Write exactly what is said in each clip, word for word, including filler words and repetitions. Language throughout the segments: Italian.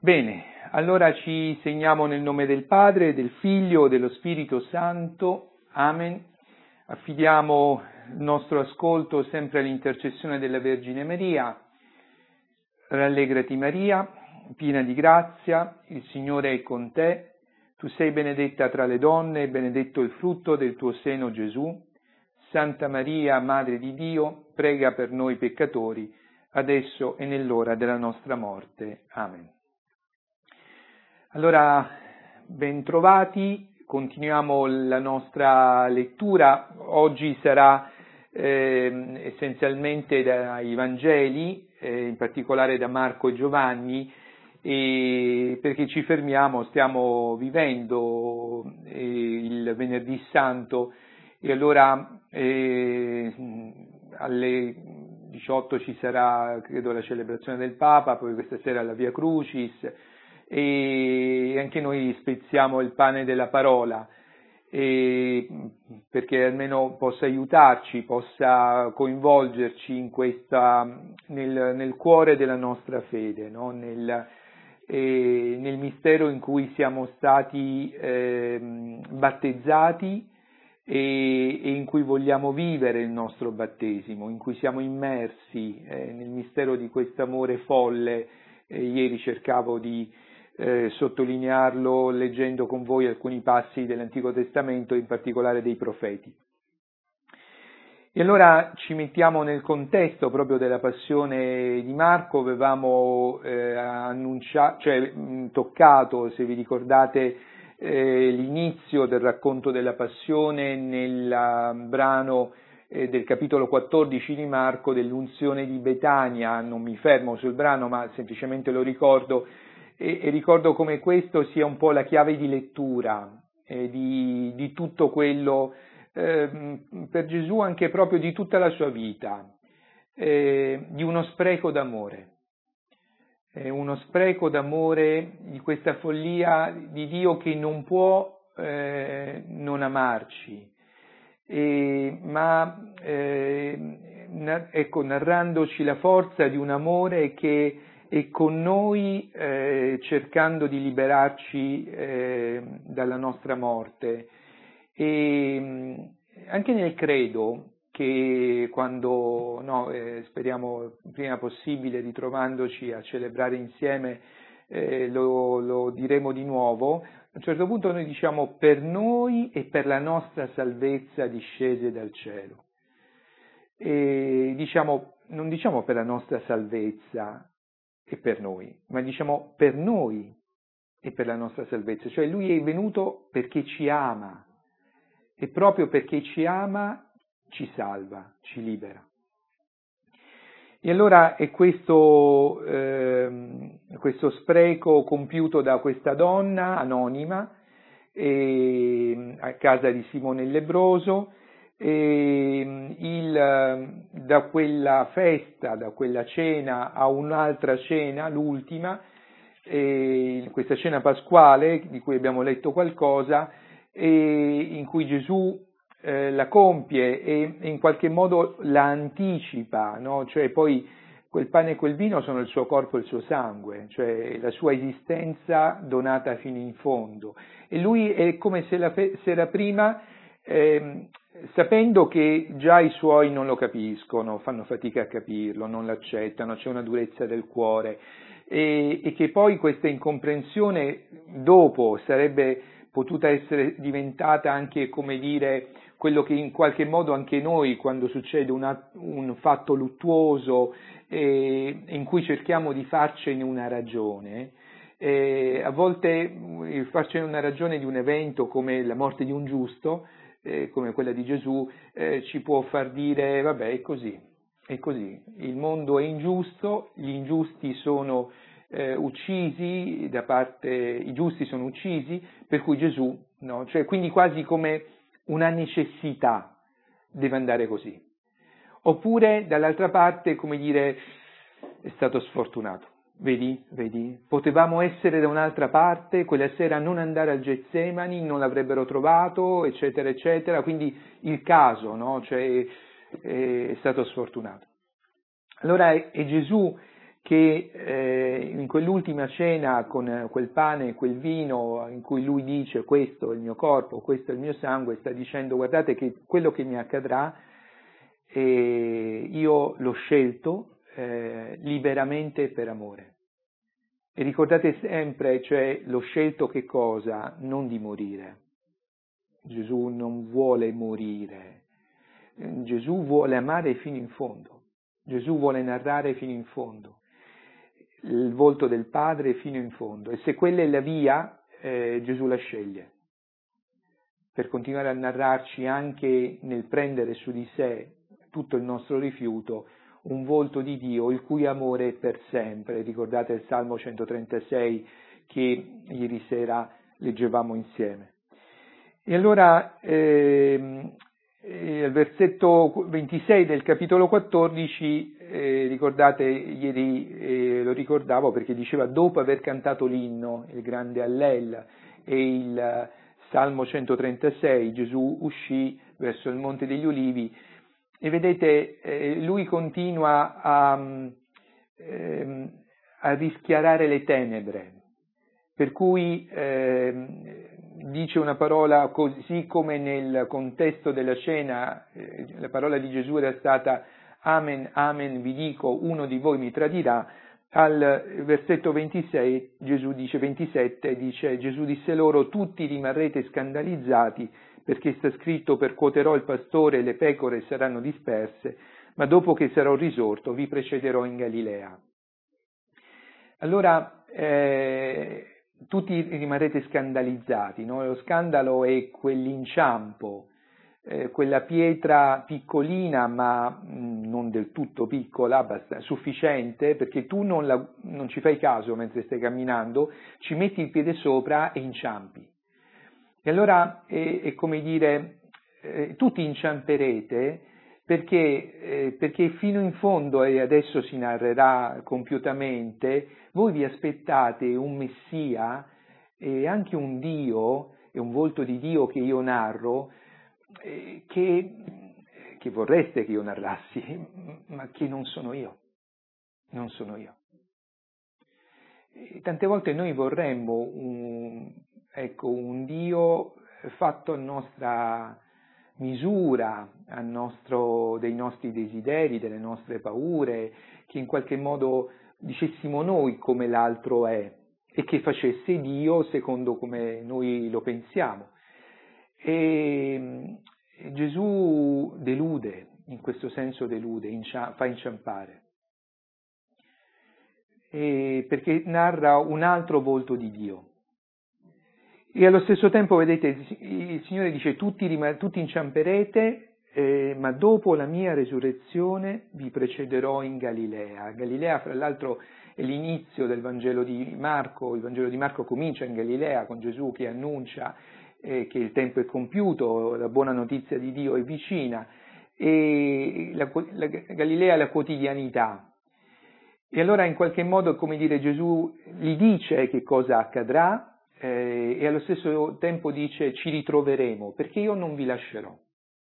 Bene, allora ci segniamo nel nome del Padre, del Figlio e dello Spirito Santo. Amen. Affidiamo il nostro ascolto sempre all'intercessione della Vergine Maria. Rallegrati Maria, piena di grazia, il Signore è con te. Tu sei benedetta tra le donne e benedetto il frutto del tuo seno Gesù. Santa Maria, Madre di Dio, prega per noi peccatori, adesso e nell'ora della nostra morte. Amen. Allora, bentrovati, continuiamo la nostra lettura. Oggi sarà eh, essenzialmente dai Vangeli, eh, in particolare da Marco e Giovanni, e perché ci fermiamo, stiamo vivendo eh, il Venerdì Santo, e allora eh, alle diciotto ci sarà, credo, la celebrazione del Papa, poi questa sera la Via Crucis, e anche noi spezziamo il pane della parola, e perché almeno possa aiutarci, possa coinvolgerci in questa, nel, nel cuore della nostra fede, no? nel, eh, nel mistero in cui siamo stati eh, battezzati e, e in cui vogliamo vivere il nostro battesimo, in cui siamo immersi eh, nel mistero di questo amore folle. Eh, ieri cercavo di Eh, sottolinearlo leggendo con voi alcuni passi dell'Antico Testamento, in particolare dei profeti. E allora ci mettiamo nel contesto proprio della passione di Marco. Avevamo eh, annunciato, cioè mh, toccato, se vi ricordate, eh, l'inizio del racconto della passione nel uh, brano eh, del capitolo quattordici di Marco, dell'unzione di Betania. Non mi fermo sul brano, ma semplicemente lo ricordo. E, e ricordo come questo sia un po' la chiave di lettura eh, di, di tutto quello, eh, per Gesù anche proprio di tutta la sua vita, eh, di uno spreco d'amore, eh, uno spreco d'amore, di questa follia di Dio che non può eh, non amarci, eh, ma eh, na- ecco, narrandoci la forza di un amore che e con noi eh, cercando di liberarci eh, dalla nostra morte. E mh, anche nel credo, che quando no, eh, speriamo il prima possibile, ritrovandoci a celebrare insieme, eh, lo, lo diremo di nuovo, a un certo punto noi diciamo: per noi e per la nostra salvezza discese dal cielo. E diciamo, non diciamo per la nostra salvezza e per noi, ma diciamo per noi e per la nostra salvezza, cioè lui è venuto perché ci ama, e proprio perché ci ama ci salva, ci libera. E allora è questo, eh, questo spreco compiuto da questa donna anonima eh, a casa di Simone il Lebbroso. E il, da quella festa, da quella cena a un'altra cena, l'ultima, eh, questa cena pasquale di cui abbiamo letto qualcosa, e in cui Gesù eh, la compie e, e in qualche modo la anticipa, no? Cioè poi quel pane e quel vino sono il suo corpo e il suo sangue, cioè la sua esistenza donata fino in fondo, e lui è come se la fe- sera prima eh, sapendo che già i suoi non lo capiscono, fanno fatica a capirlo, non l'accettano, c'è una durezza del cuore, e, e che poi questa incomprensione dopo sarebbe potuta essere diventata anche, come dire, quello che in qualche modo anche noi, quando succede una, un fatto luttuoso eh, in cui cerchiamo di farcene una ragione, eh, a volte farcene una ragione di un evento come la morte di un giusto, Eh, come quella di Gesù, eh, ci può far dire: vabbè, è così, è così, il mondo è ingiusto, gli ingiusti sono eh, uccisi da parte, i giusti sono uccisi, per cui Gesù, no? Cioè, quindi quasi come una necessità deve andare così. Oppure, dall'altra parte, come dire, è stato sfortunato. Vedi, vedi, potevamo essere da un'altra parte, quella sera non andare al Getsemani, non l'avrebbero trovato, eccetera, eccetera, quindi il caso, no? Cioè, è stato sfortunato. Allora è Gesù che eh, in quell'ultima cena con quel pane e quel vino in cui lui dice questo è il mio corpo, questo è il mio sangue, sta dicendo guardate che quello che mi accadrà eh, io l'ho scelto eh, liberamente per amore. E ricordate sempre, cioè l'ho scelto che cosa? Non di morire. Gesù non vuole morire, Gesù vuole amare fino in fondo, Gesù vuole narrare fino in fondo il volto del Padre fino in fondo, e se quella è la via, eh, Gesù la sceglie per continuare a narrarci anche nel prendere su di sé tutto il nostro rifiuto un volto di Dio il cui amore è per sempre. Ricordate il Salmo centotrentasei che ieri sera leggevamo insieme. E allora eh, eh, al versetto ventisei del capitolo quattordici, eh, ricordate, ieri eh, lo ricordavo perché diceva dopo aver cantato l'inno, il grande Allel e il Salmo centotrentasei, Gesù uscì verso il Monte degli Ulivi e vedete, eh, lui continua a, eh, a rischiarare le tenebre, per cui eh, dice una parola così come nel contesto della cena, eh, la parola di Gesù era stata Amen, Amen, vi dico, uno di voi mi tradirà. Al versetto ventisei, Gesù dice, ventisette, dice, Gesù disse loro, tutti rimarrete scandalizzati, perché sta scritto, percuoterò il pastore e le pecore saranno disperse, ma dopo che sarò risorto vi precederò in Galilea. Allora, eh, tutti rimarrete scandalizzati, no? Lo scandalo è quell'inciampo, eh, quella pietra piccolina ma mh, non del tutto piccola, abbastanza sufficiente perché tu non, la, non ci fai caso mentre stai camminando, ci metti il piede sopra e inciampi. E allora è, è come dire, eh, tutti inciamperete perché, eh, perché fino in fondo, e adesso si narrerà compiutamente, voi vi aspettate un Messia e anche un Dio, e un volto di Dio che io narro, eh, che, che vorreste che io narrassi, ma che non sono io, non sono io. E tante volte noi vorremmo un, ecco, un Dio fatto a nostra misura, a nostro, dei nostri desideri, delle nostre paure, che in qualche modo dicessimo noi come l'altro è e che facesse Dio secondo come noi lo pensiamo. E Gesù delude, in questo senso delude, incia, fa inciampare, e perché narra un altro volto di Dio. E allo stesso tempo, vedete, il Signore dice tutti, tutti inciamperete, eh, ma dopo la mia resurrezione vi precederò in Galilea. Galilea, fra l'altro, è l'inizio del Vangelo di Marco. Il Vangelo di Marco comincia in Galilea con Gesù che annuncia eh, che il tempo è compiuto, la buona notizia di Dio è vicina, e la, la Galilea è la quotidianità. E allora in qualche modo, come dire, Gesù gli dice che cosa accadrà, Eh, e allo stesso tempo dice ci ritroveremo perché io non vi lascerò.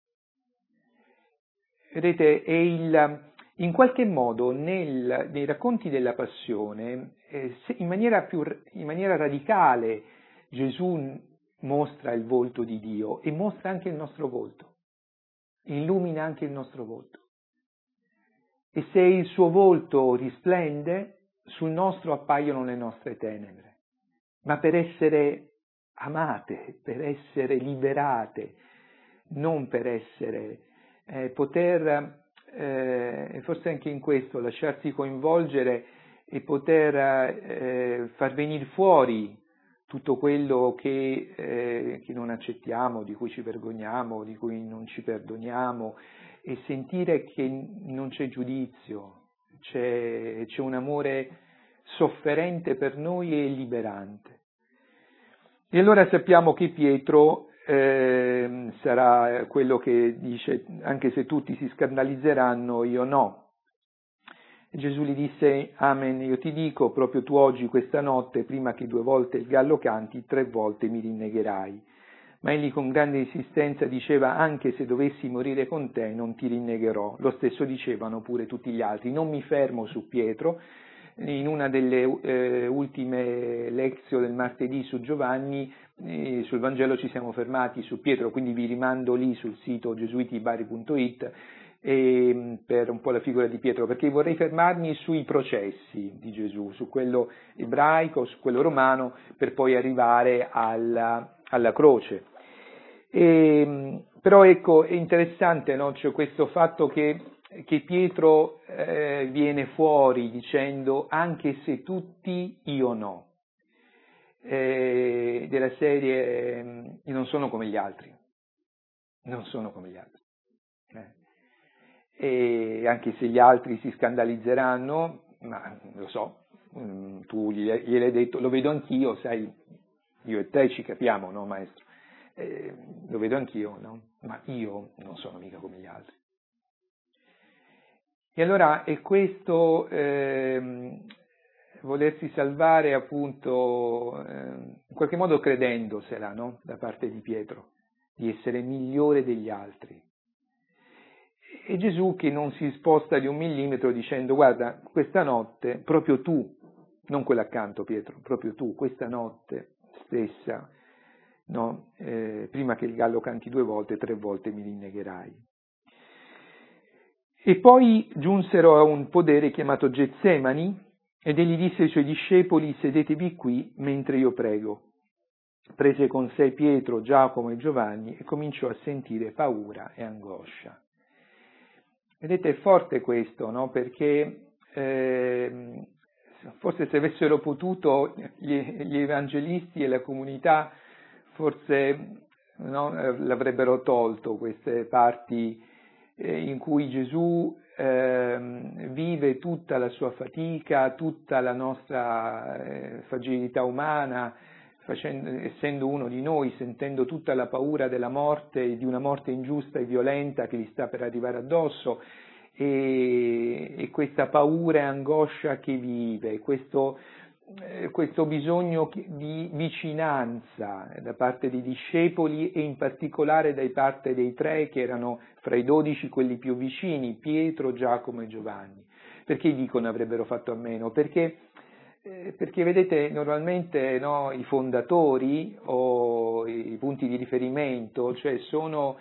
Vedete, è il, in qualche modo nel, nei racconti della passione, eh, se, in, maniera più, in maniera radicale Gesù mostra il volto di Dio e mostra anche il nostro volto, illumina anche il nostro volto. E se il suo volto risplende, sul nostro appaiono le nostre tenebre. Ma per essere amate, per essere liberate, non per essere, eh, poter, eh, forse anche in questo, lasciarsi coinvolgere e poter eh, far venire fuori tutto quello che, eh, che non accettiamo, di cui ci vergogniamo, di cui non ci perdoniamo, e sentire che non c'è giudizio, c'è, c'è un amore sofferente per noi e liberante. E allora sappiamo che Pietro eh, sarà quello che dice, anche se tutti si scandalizzeranno, io no. E Gesù gli disse, Amen, io ti dico, proprio tu oggi, questa notte, prima che due volte il gallo canti, tre volte mi rinnegherai. Ma egli con grande insistenza diceva, anche se dovessi morire con te, non ti rinnegherò. Lo stesso dicevano pure tutti gli altri. Non mi fermo su Pietro, in una delle eh, ultime lezioni del martedì su Giovanni, eh, sul Vangelo ci siamo fermati su Pietro, quindi vi rimando lì sul sito gesuitibari punto it e, per un po' la figura di Pietro, perché vorrei fermarmi sui processi di Gesù, su quello ebraico, su quello romano, per poi arrivare alla, alla croce. E, però ecco, è interessante, no? Cioè, questo fatto che, che Pietro eh, viene fuori dicendo anche se tutti, io no, eh, della serie eh, io non sono come gli altri, non sono come gli altri. Eh. E anche se gli altri si scandalizzeranno, ma lo so, mh, tu gliel'hai detto, lo vedo anch'io, sai, io e te ci capiamo, no maestro? Eh, lo vedo anch'io, no? Ma io non sono mica come gli altri. E allora è questo ehm, volersi salvare appunto ehm, in qualche modo credendosela, no? Da parte di Pietro, di essere migliore degli altri. E Gesù che non si sposta di un millimetro dicendo guarda, questa notte, proprio tu, non quella accanto Pietro, proprio tu, questa notte stessa, no, eh, prima che il gallo canti due volte, tre volte mi rinnegherai. E poi giunsero a un podere chiamato Getsemani ed egli disse ai suoi discepoli sedetevi qui mentre io prego. Prese con sé Pietro, Giacomo e Giovanni e cominciò a sentire paura e angoscia. Vedete, è forte questo, no? Perché eh, forse se avessero potuto gli, gli evangelisti e la comunità forse no, l'avrebbero tolto queste parti eh, in cui Gesù eh, vive tutta la sua fatica, tutta la nostra eh, fragilità umana, facendo, essendo uno di noi, sentendo tutta la paura della morte, di una morte ingiusta e violenta che gli sta per arrivare addosso, e, e questa paura e angoscia che vive, questo, eh, questo bisogno di vicinanza da parte dei discepoli e in particolare da parte dei tre che erano fra i dodici quelli più vicini, Pietro, Giacomo e Giovanni. Perché dicono avrebbero fatto a meno? Perché Eh, perché vedete, normalmente no, i fondatori o i punti di riferimento, cioè sono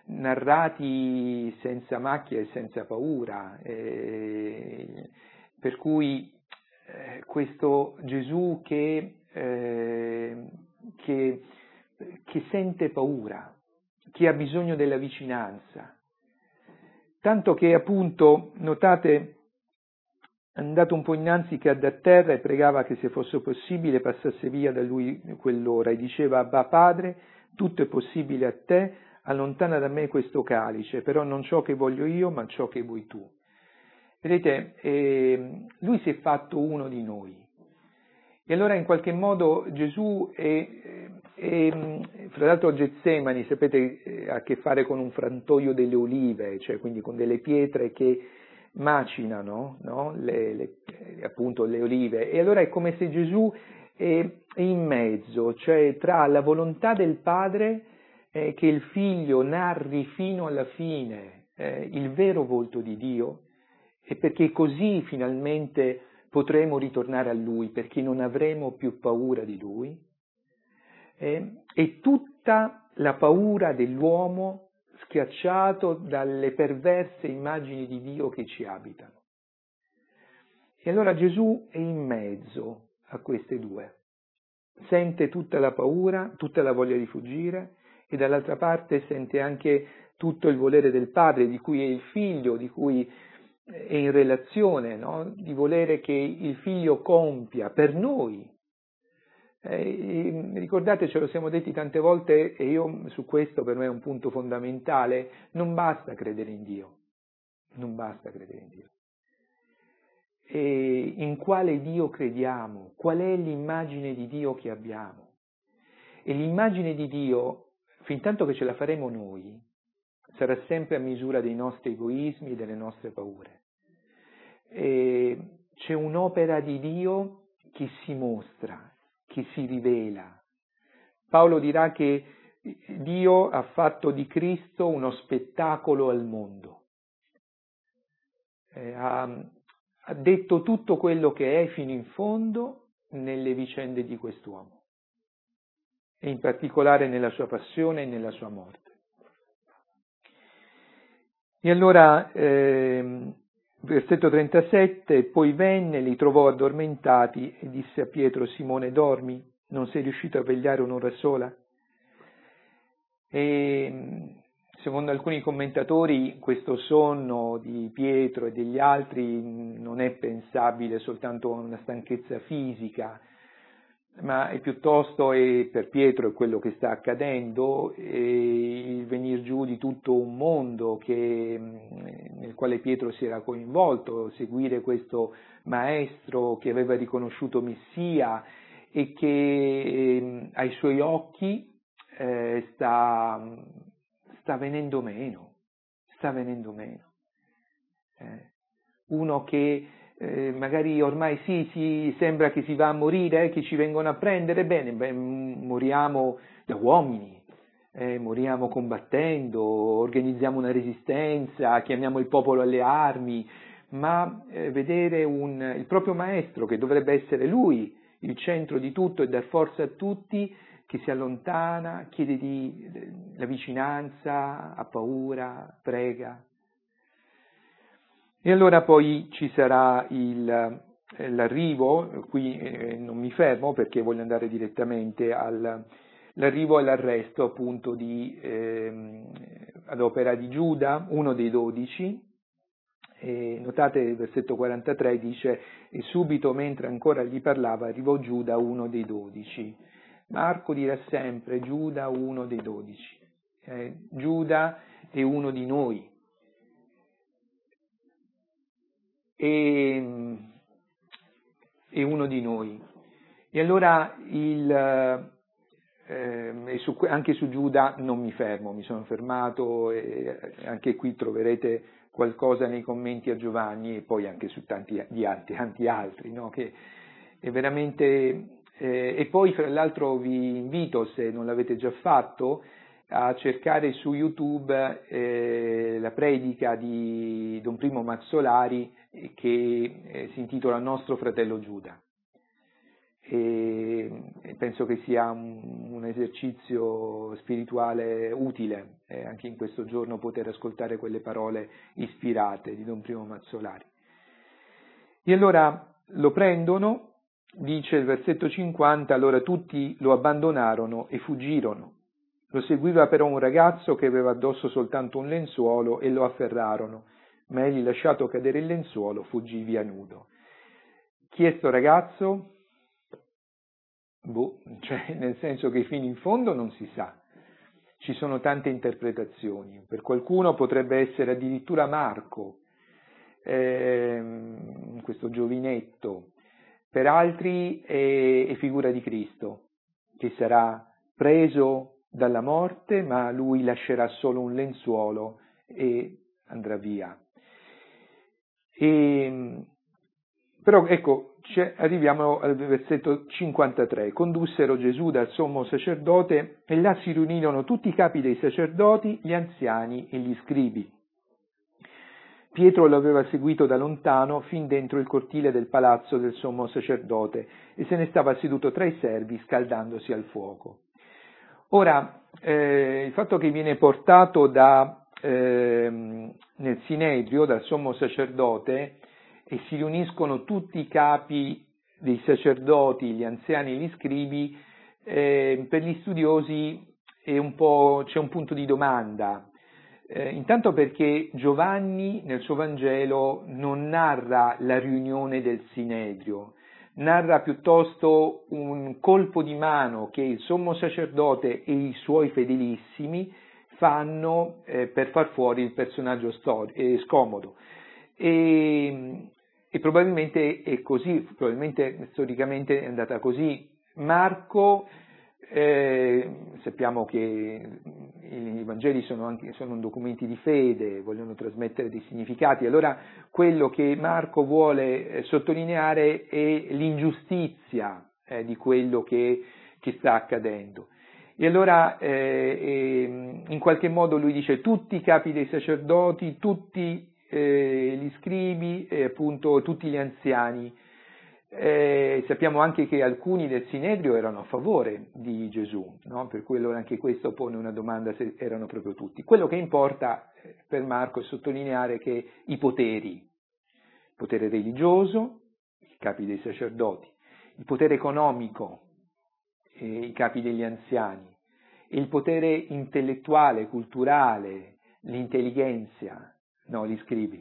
narrati senza macchia e senza paura, eh, per cui eh, questo Gesù che, eh, che, che sente paura, che ha bisogno della vicinanza, tanto che appunto, notate, è andato un po' innanzi, cadde a terra e pregava che se fosse possibile passasse via da lui quell'ora e diceva Abba Padre, tutto è possibile a te, allontana da me questo calice, però non ciò che voglio io ma ciò che vuoi tu. Vedete, eh, lui si è fatto uno di noi e allora in qualche modo Gesù è, è fra l'altro Getsemani, sapete, ha a che fare con un frantoio delle olive, cioè quindi con delle pietre che macinano, no? le, le, appunto le olive, e allora è come se Gesù è, è in mezzo, cioè tra la volontà del Padre eh, che il Figlio narri fino alla fine eh, il vero volto di Dio, e perché così finalmente potremo ritornare a Lui, perché non avremo più paura di Lui, eh, e tutta la paura dell'uomo schiacciato dalle perverse immagini di Dio che ci abitano. E allora Gesù è in mezzo a queste due, sente tutta la paura, tutta la voglia di fuggire e dall'altra parte sente anche tutto il volere del Padre, di cui è il Figlio, di cui è in relazione, no? Di volere che il Figlio compia per noi. Eh, ricordate, ce lo siamo detti tante volte e io su questo per me è un punto fondamentale, non basta credere in Dio, non basta credere in Dio. E in quale Dio crediamo? Qual è l'immagine di Dio che abbiamo? E l'immagine di Dio, fin tanto che ce la faremo noi, sarà sempre a misura dei nostri egoismi e delle nostre paure. E c'è un'opera di Dio che si mostra, che si rivela. Paolo dirà che Dio ha fatto di Cristo uno spettacolo al mondo, eh, ha, ha detto tutto quello che è fino in fondo nelle vicende di quest'uomo, e in particolare nella sua passione e nella sua morte. E allora, ehm, versetto trentasette, poi venne, li trovò addormentati e disse a Pietro: Simone, dormi? Non sei riuscito a vegliare un'ora sola? E secondo alcuni commentatori questo sonno di Pietro e degli altri non è pensabile soltanto a una stanchezza fisica, ma è piuttosto, è, per Pietro è quello che sta accadendo, è il venir giù di tutto un mondo che, nel quale Pietro si era coinvolto, seguire questo maestro che aveva riconosciuto Messia e che eh, ai suoi occhi eh, sta, sta venendo meno, sta venendo meno. Eh, uno che Eh, magari ormai sì, sì, sembra che si va a morire, eh, che ci vengono a prendere, bene, beh, moriamo da uomini, eh, moriamo combattendo, organizziamo una resistenza, chiamiamo il popolo alle armi, ma eh, vedere un, il proprio maestro, che dovrebbe essere lui il centro di tutto e dar forza a tutti, che si allontana, chiede di, la vicinanza, ha paura, prega. E allora poi ci sarà il, eh, l'arrivo, qui eh, non mi fermo perché voglio andare direttamente all'arrivo e all'arresto appunto di, eh, ad opera di Giuda, uno dei dodici. E notate il versetto quarantatré dice: e subito mentre ancora gli parlava arrivò Giuda, uno dei dodici. Marco dirà sempre Giuda, uno dei dodici. Eh, Giuda è uno di noi. E, è uno di noi. E allora il, eh, su, anche su Giuda non mi fermo, mi sono fermato e anche qui troverete qualcosa nei commenti a Giovanni e poi anche su tanti, di tanti, tanti altri, no? Che è veramente... Eh, e poi fra l'altro vi invito, se non l'avete già fatto, a cercare su YouTube eh, la predica di Don Primo Mazzolari che eh, si intitola Nostro fratello Giuda. E, e penso che sia un, un esercizio spirituale utile eh, anche in questo giorno poter ascoltare quelle parole ispirate di Don Primo Mazzolari. E allora lo prendono, dice il versetto cinquanta, allora tutti lo abbandonarono e fuggirono. Lo seguiva però un ragazzo che aveva addosso soltanto un lenzuolo e lo afferrarono, ma egli, lasciato cadere il lenzuolo, fuggì via nudo. Chi è sto ragazzo? Boh, cioè nel senso che fino in fondo non si sa. Ci sono tante interpretazioni. Per qualcuno potrebbe essere addirittura Marco, ehm, questo giovinetto. Per altri è, è figura di Cristo, che sarà preso dalla morte, ma lui lascerà solo un lenzuolo e andrà via. E, però ecco, arriviamo al versetto cinquantatré. Condussero Gesù dal sommo sacerdote e là si riunirono tutti i capi dei sacerdoti, gli anziani e gli scribi. Pietro lo aveva seguito da lontano fin dentro il cortile del palazzo del sommo sacerdote e se ne stava seduto tra i servi scaldandosi al fuoco. Ora, eh, il fatto che viene portato da, eh, nel Sinedrio dal sommo sacerdote e si riuniscono tutti i capi dei sacerdoti, gli anziani e gli scribi, eh, per gli studiosi è un po', c'è un punto di domanda. Eh, intanto perché Giovanni nel suo Vangelo non narra la riunione del Sinedrio, narra piuttosto un colpo di mano che il sommo sacerdote e i suoi fedelissimi fanno eh, per far fuori il personaggio stor- eh, scomodo. E, e probabilmente è così, probabilmente storicamente è andata così. Marco, eh, sappiamo che i Vangeli sono, anche, sono documenti di fede, vogliono trasmettere dei significati, allora quello che Marco vuole eh, sottolineare è l'ingiustizia eh, di quello che, che sta accadendo. E allora eh, eh, in qualche modo lui dice tutti i capi dei sacerdoti, tutti eh, gli scribi e appunto tutti gli anziani. Eh, sappiamo anche che alcuni del Sinedrio erano a favore di Gesù, no? Per quello anche questo pone una domanda se erano proprio tutti. Quello che importa per Marco è sottolineare che i poteri, il potere religioso, i capi dei sacerdoti, il potere economico, eh, i capi degli anziani, e il potere intellettuale, culturale, l'intelligenza, no, gli scribi.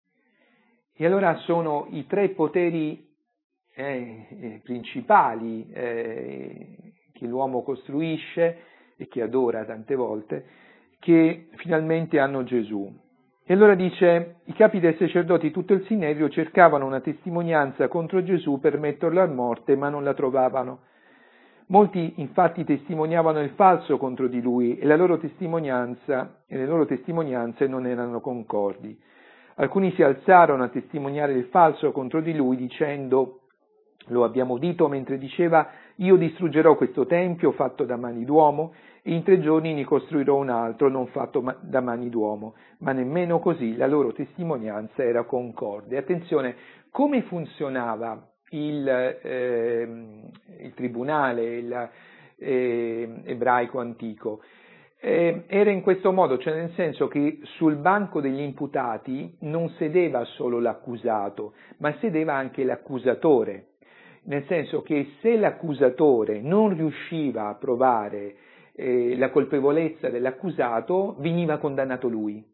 E allora sono i tre poteri eh, eh, principali eh, che l'uomo costruisce e che adora tante volte, che finalmente hanno Gesù. E allora dice, i capi dei sacerdoti e tutto il Sinedrio cercavano una testimonianza contro Gesù per metterlo a morte, ma non la trovavano. Molti infatti testimoniavano il falso contro di lui e la loro testimonianza e le loro testimonianze non erano concordi. Alcuni si alzarono a testimoniare il falso contro di lui dicendo: lo abbiamo udito mentre diceva: io distruggerò questo tempio fatto da mani d'uomo e in tre giorni ne costruirò un altro non fatto da mani d'uomo. Ma nemmeno così la loro testimonianza era concorde. Attenzione, come funzionava il, eh, il tribunale il, eh, ebraico antico? Eh, era in questo modo, cioè nel senso che sul banco degli imputati non sedeva solo l'accusato, ma sedeva anche l'accusatore. Nel senso che se l'accusatore non riusciva a provare eh, la colpevolezza dell'accusato, veniva condannato lui.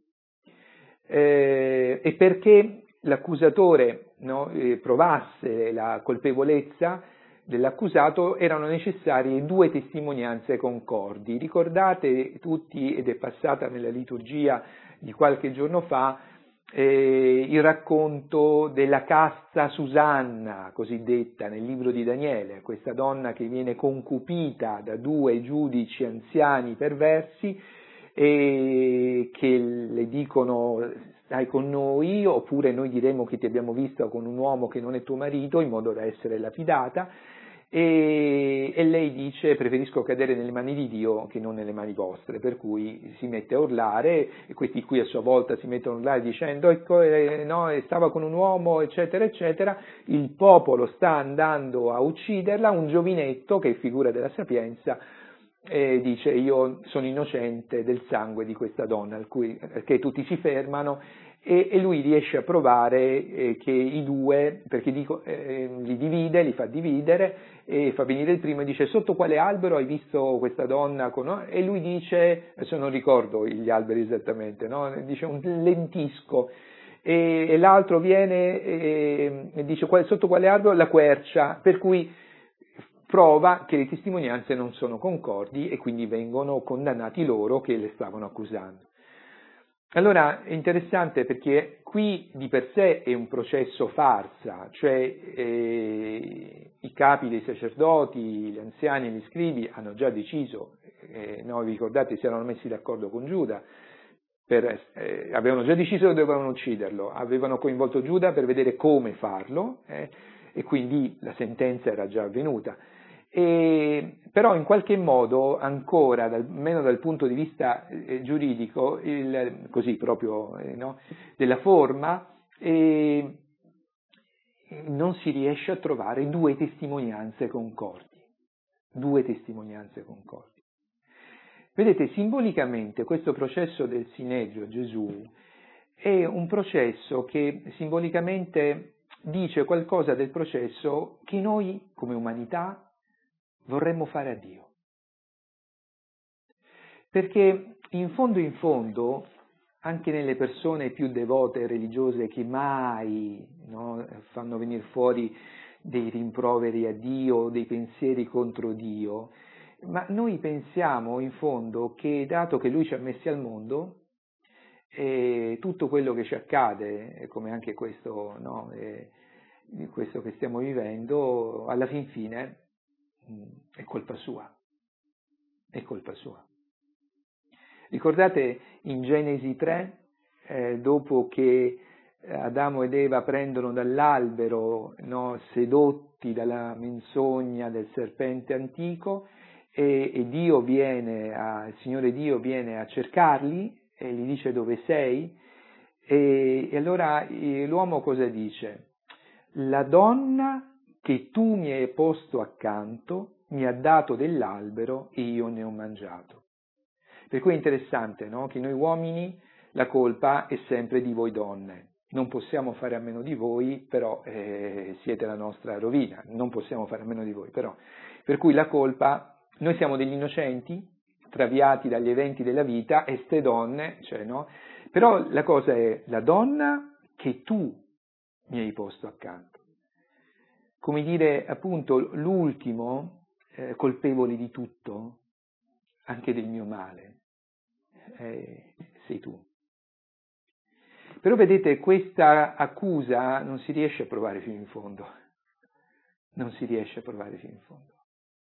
Eh, e perché l'accusatore no, eh, provasse la colpevolezza dell'accusato erano necessarie due testimonianze concordi. Ricordate tutti, ed è passata nella liturgia di qualche giorno fa, Eh, il racconto della casta Susanna, cosiddetta nel libro di Daniele, questa donna che viene concupita da due giudici anziani perversi e che le dicono stai con noi, oppure noi diremo che ti abbiamo visto con un uomo che non è tuo marito, in modo da essere lapidata. E, e lei dice preferisco cadere nelle mani di Dio che non nelle mani vostre, per cui si mette a urlare e questi qui a sua volta si mettono a urlare dicendo ecco, eh, no, stava con un uomo eccetera eccetera, il popolo sta andando a ucciderla, un giovinetto che è figura della sapienza e dice io sono innocente del sangue di questa donna, al cui, che tutti si fermano e, e lui riesce a provare eh, che i due, perché dico, eh, li divide, li fa dividere e fa venire il primo e dice sotto quale albero hai visto questa donna? Con... E lui dice, adesso non ricordo gli alberi esattamente, no? Dice un lentisco. E, e l'altro viene e, e dice sotto quale albero? La quercia, per cui prova che le testimonianze non sono concordi e quindi vengono condannati loro che le stavano accusando. Allora è interessante perché qui di per sé è un processo farsa, cioè eh, i capi dei sacerdoti, gli anziani e gli scribi hanno già deciso, eh, no, vi ricordate, si erano messi d'accordo con Giuda, per, eh, avevano già deciso che dovevano ucciderlo, avevano coinvolto Giuda per vedere come farlo eh, e quindi la sentenza era già avvenuta. E, però in qualche modo ancora, dal, almeno dal punto di vista eh, giuridico, il, così proprio eh, no, della forma, eh, non si riesce a trovare due testimonianze concordi, due testimonianze concordi. Vedete, simbolicamente questo processo del Sinedrio Gesù è un processo che simbolicamente dice qualcosa del processo che noi come umanità vorremmo fare a Dio. Perché in fondo in fondo, anche nelle persone più devote e religiose che mai no, fanno venire fuori dei rimproveri a Dio, dei pensieri contro Dio, ma noi pensiamo in fondo che dato che Lui ci ha messi al mondo, e tutto quello che ci accade, come anche questo, no, eh, questo che stiamo vivendo, alla fin fine è colpa sua, è colpa sua. Ricordate in Genesi tre, eh, dopo che Adamo ed Eva prendono dall'albero, no, sedotti dalla menzogna del serpente antico, e, e Dio viene a, il Signore Dio viene a cercarli e gli dice dove sei, E, e allora eh, l'uomo cosa dice? La donna che tu mi hai posto accanto mi ha dato dell'albero e io ne ho mangiato. Per cui è interessante, no? Che noi uomini la colpa è sempre di voi donne. Non possiamo fare a meno di voi, però eh, siete la nostra rovina. Non possiamo fare a meno di voi, però. Per cui la colpa, noi siamo degli innocenti, traviati dagli eventi della vita, e ste donne, cioè no? Però la cosa è la donna che tu mi hai posto accanto. Come dire, appunto, l'ultimo eh, colpevole di tutto, anche del mio male, eh, sei tu. Però vedete, questa accusa non si riesce a provare fino in fondo. Non si riesce a provare fino in fondo.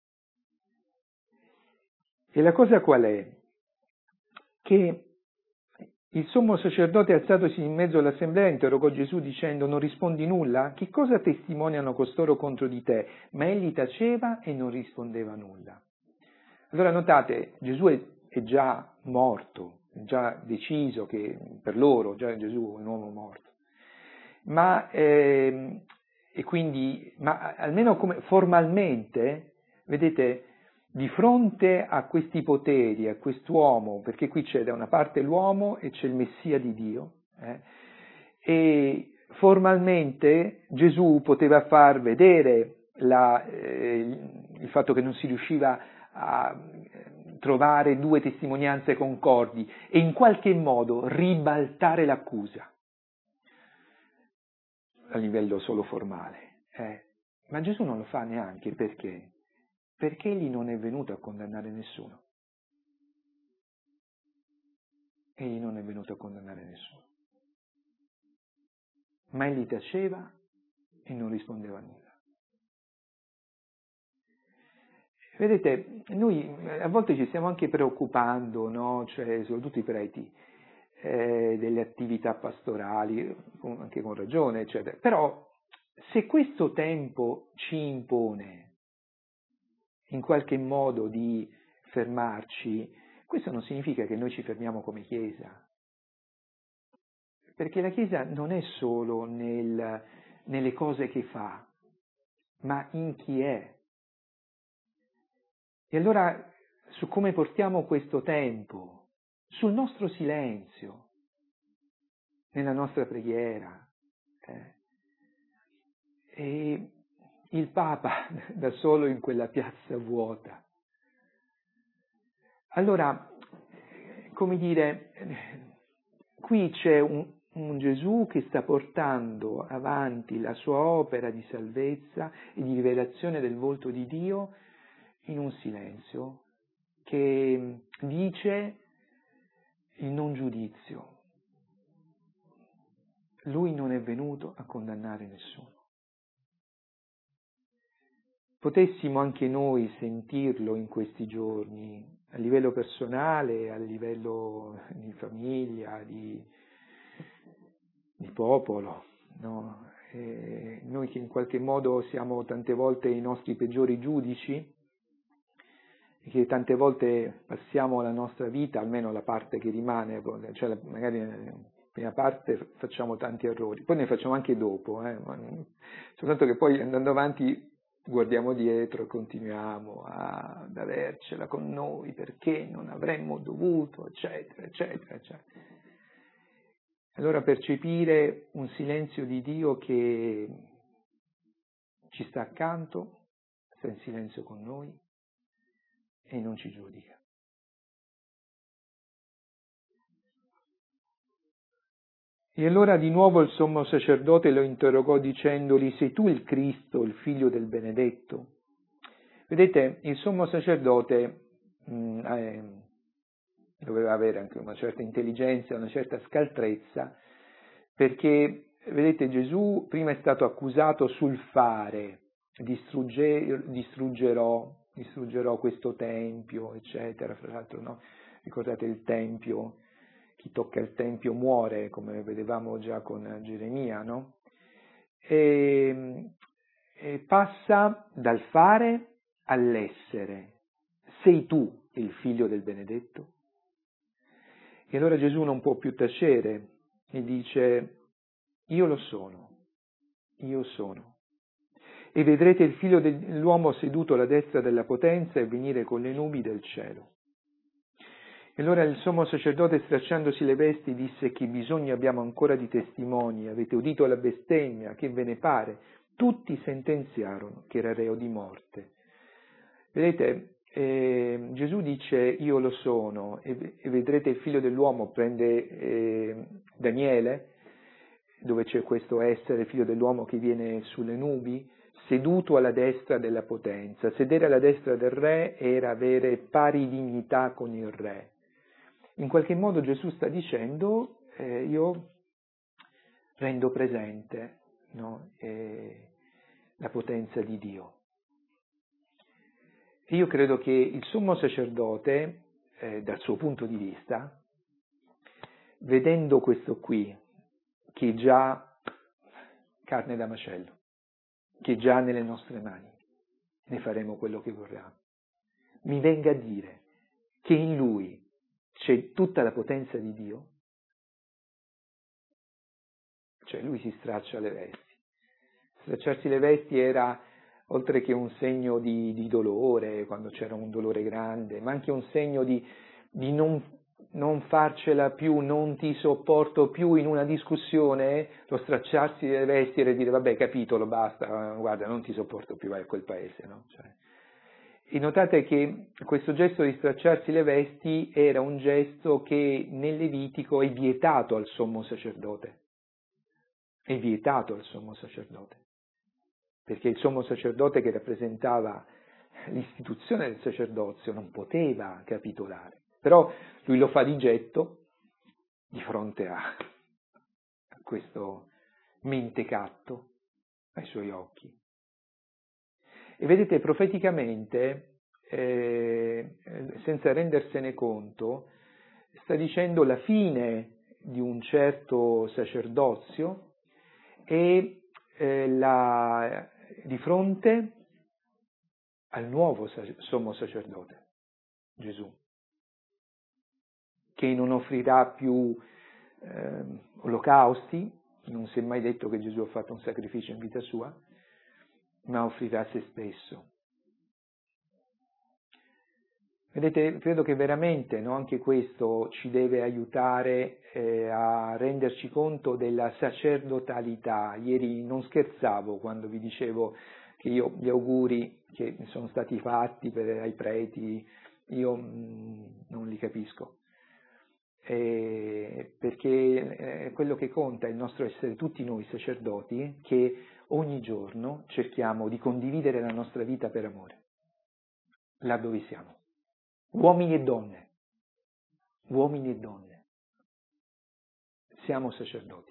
E la cosa qual è? Che il sommo sacerdote, alzatosi in mezzo all'assemblea, interrogò Gesù dicendo: non rispondi nulla? Che cosa testimoniano costoro contro di te? Ma egli taceva e non rispondeva nulla. Allora notate, Gesù è, è già morto, è già deciso che per loro già Gesù è un uomo morto. Ma, eh, e quindi, ma almeno come, formalmente, vedete, di fronte a questi poteri, a quest'uomo, perché qui c'è da una parte l'uomo e c'è il Messia di Dio, eh, e formalmente Gesù poteva far vedere la, eh, il fatto che non si riusciva a trovare due testimonianze concordi e in qualche modo ribaltare l'accusa a livello solo formale. Eh. Ma Gesù non lo fa neanche perché? Perché egli non è venuto a condannare nessuno. Egli non è venuto a condannare nessuno. Ma egli taceva e non rispondeva a nulla. Vedete, noi a volte ci stiamo anche preoccupando, no? Cioè, soprattutto i preti, eh, delle attività pastorali, anche con ragione, eccetera. Però, se questo tempo ci impone in qualche modo di fermarci, questo non significa che noi ci fermiamo come Chiesa. Perché la Chiesa non è solo nel, nelle cose che fa, ma in chi è. E allora su come portiamo questo tempo, sul nostro silenzio, nella nostra preghiera. Eh. E il Papa da solo in quella piazza vuota. Allora, come dire, qui c'è un, un Gesù che sta portando avanti la sua opera di salvezza e di rivelazione del volto di Dio in un silenzio che dice il non giudizio. Lui non è venuto a condannare nessuno. Potessimo anche noi sentirlo in questi giorni, a livello personale, a livello di famiglia, di, di popolo, no? E noi che in qualche modo siamo tante volte i nostri peggiori giudici, e che tante volte passiamo la nostra vita, almeno la parte che rimane, cioè magari nella prima parte facciamo tanti errori, poi ne facciamo anche dopo, eh? Soltanto che poi andando avanti guardiamo dietro e continuiamo ad avercela con noi perché non avremmo dovuto, eccetera, eccetera, eccetera. Allora percepire un silenzio di Dio che ci sta accanto, sta in silenzio con noi e non ci giudica. E allora di nuovo il sommo sacerdote lo interrogò dicendogli: sei tu il Cristo, il figlio del benedetto? Vedete, il sommo sacerdote mh, eh, doveva avere anche una certa intelligenza, una certa scaltrezza, perché, vedete, Gesù prima è stato accusato sul fare, distrugge, distruggerò, distruggerò questo tempio, eccetera, fra l'altro, no? Ricordate il tempio, chi tocca il tempio muore, come vedevamo già con Geremia, no? E, e passa dal fare all'essere. Sei tu il figlio del benedetto? E allora Gesù non può più tacere e dice: io lo sono, io sono. E vedrete il figlio dell'uomo seduto alla destra della potenza e venire con le nubi del cielo. E allora il sommo sacerdote, stracciandosi le vesti, disse: che bisogno abbiamo ancora di testimoni? Avete udito la bestemmia, che ve ne pare? Tutti sentenziarono che era reo di morte. Vedete, eh, Gesù dice: io lo sono, e, e vedrete il figlio dell'uomo, prende eh, Daniele, dove c'è questo essere, figlio dell'uomo che viene sulle nubi, seduto alla destra della potenza. Sedere alla destra del re era avere pari dignità con il re. In qualche modo Gesù sta dicendo: eh, io rendo presente, no, eh, la potenza di Dio. E io credo che il sommo sacerdote, eh, dal suo punto di vista, vedendo questo qui, che è già carne da macello, che è già nelle nostre mani, ne faremo quello che vorrà, mi venga a dire che in lui c'è tutta la potenza di Dio, cioè lui si straccia le vesti. Stracciarsi le vesti era, oltre che un segno di, di dolore, quando c'era un dolore grande, ma anche un segno di, di non, non farcela più, non ti sopporto più in una discussione. Lo stracciarsi le vesti era dire: vabbè, capitolo, basta, guarda, non ti sopporto più, vai a quel paese, no? Cioè, e notate che questo gesto di stracciarsi le vesti era un gesto che nel Levitico è vietato al sommo sacerdote. È vietato al sommo sacerdote. Perché il sommo sacerdote, che rappresentava l'istituzione del sacerdozio, non poteva capitolare. Però lui lo fa di getto di fronte a, a questo mentecatto ai suoi occhi. E vedete, profeticamente, eh, senza rendersene conto, sta dicendo la fine di un certo sacerdozio e eh, la, di fronte al nuovo sommo sacerdote, Gesù, che non offrirà più eh, olocausti, non si è mai detto che Gesù ha fatto un sacrificio in vita sua, ma offrirà se stesso. Vedete, credo che veramente, no, anche questo ci deve aiutare eh, a renderci conto della sacerdotalità. Ieri non scherzavo quando vi dicevo che io gli auguri che sono stati fatti per, ai preti, io mh, non li capisco. Eh, perché eh, quello che conta è il nostro essere tutti noi sacerdoti, che ogni giorno cerchiamo di condividere la nostra vita per amore, là dove siamo. Uomini e donne, uomini e donne, siamo sacerdoti.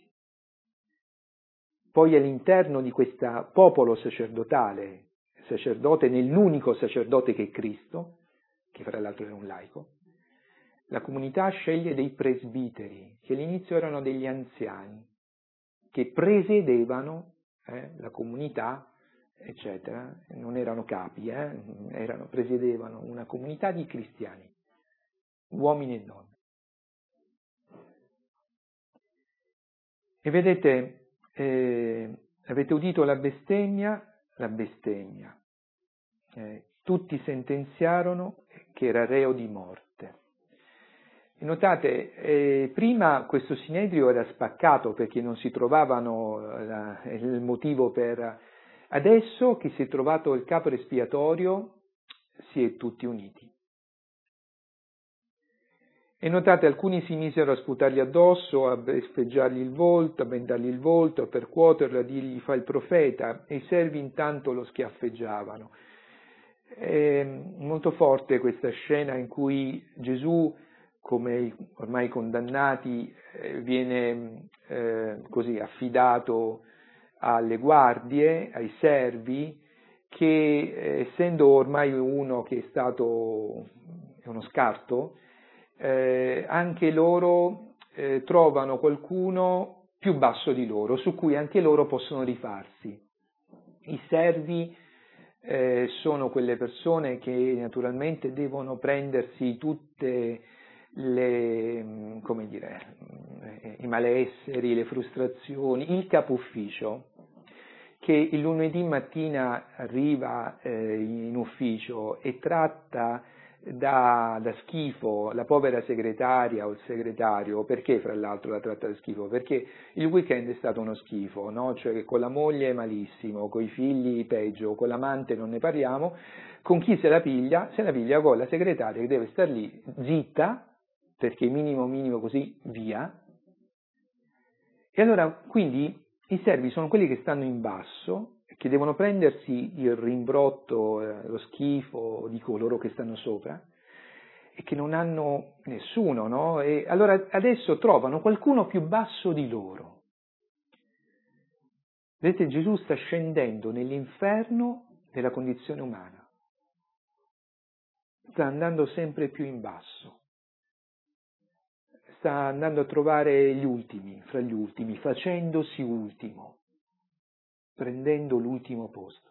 Poi all'interno di questo popolo sacerdotale, sacerdote nell'unico sacerdote che è Cristo, che fra l'altro era un laico, la comunità sceglie dei presbiteri, che all'inizio erano degli anziani, che presiedevano eh, la comunità, eccetera, non erano capi, eh, erano, presiedevano una comunità di cristiani, uomini e donne. E vedete, eh, avete udito la bestemmia, la bestemmia. Eh, tutti sentenziarono che era reo di morte. E notate, eh, prima questo Sinedrio era spaccato perché non si trovavano la, il motivo per... Adesso che si è trovato il capo espiatorio, si è tutti uniti. E notate, alcuni si misero a sputargli addosso, a beffeggiargli il volto, a bendargli il volto, a percuoterlo, a dirgli: fa il profeta, e i servi intanto lo schiaffeggiavano. È molto forte questa scena in cui Gesù, come ormai condannati, viene eh, così affidato alle guardie, ai servi, che essendo ormai uno che è stato è uno scarto, eh, anche loro eh, trovano qualcuno più basso di loro, su cui anche loro possono rifarsi. I servi eh, sono quelle persone che naturalmente devono prendersi tutte le, come dire, i malesseri, le frustrazioni, il capo ufficio che il lunedì mattina arriva eh, in ufficio e tratta da, da schifo la povera segretaria o il segretario. Perché fra l'altro la tratta da schifo? Perché il weekend è stato uno schifo, no? Cioè con la moglie malissimo, con i figli peggio, con l'amante non ne parliamo, con chi se la piglia? Se la piglia con la segretaria che deve star lì zitta, perché minimo minimo così via. E allora quindi i servi sono quelli che stanno in basso, che devono prendersi il rimbrotto, eh, lo schifo di coloro che stanno sopra e che non hanno nessuno, no? E allora adesso trovano qualcuno più basso di loro. Vedete, Gesù sta scendendo nell'inferno della condizione umana, sta andando sempre più in basso, sta andando a trovare gli ultimi, fra gli ultimi, facendosi ultimo, prendendo l'ultimo posto.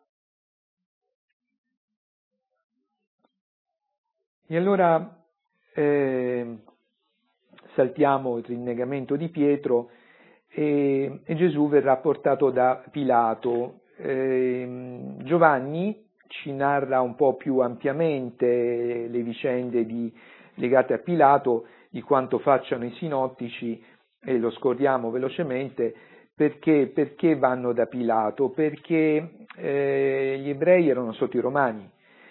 E allora eh, saltiamo il rinnegamento di Pietro e, e Gesù verrà portato da Pilato. Eh, Giovanni ci narra un po' più ampiamente le vicende di, legate a Pilato, di quanto facciano i sinottici, e lo scorriamo velocemente. Perché, perché vanno da Pilato? Perché eh, gli ebrei erano sotto i romani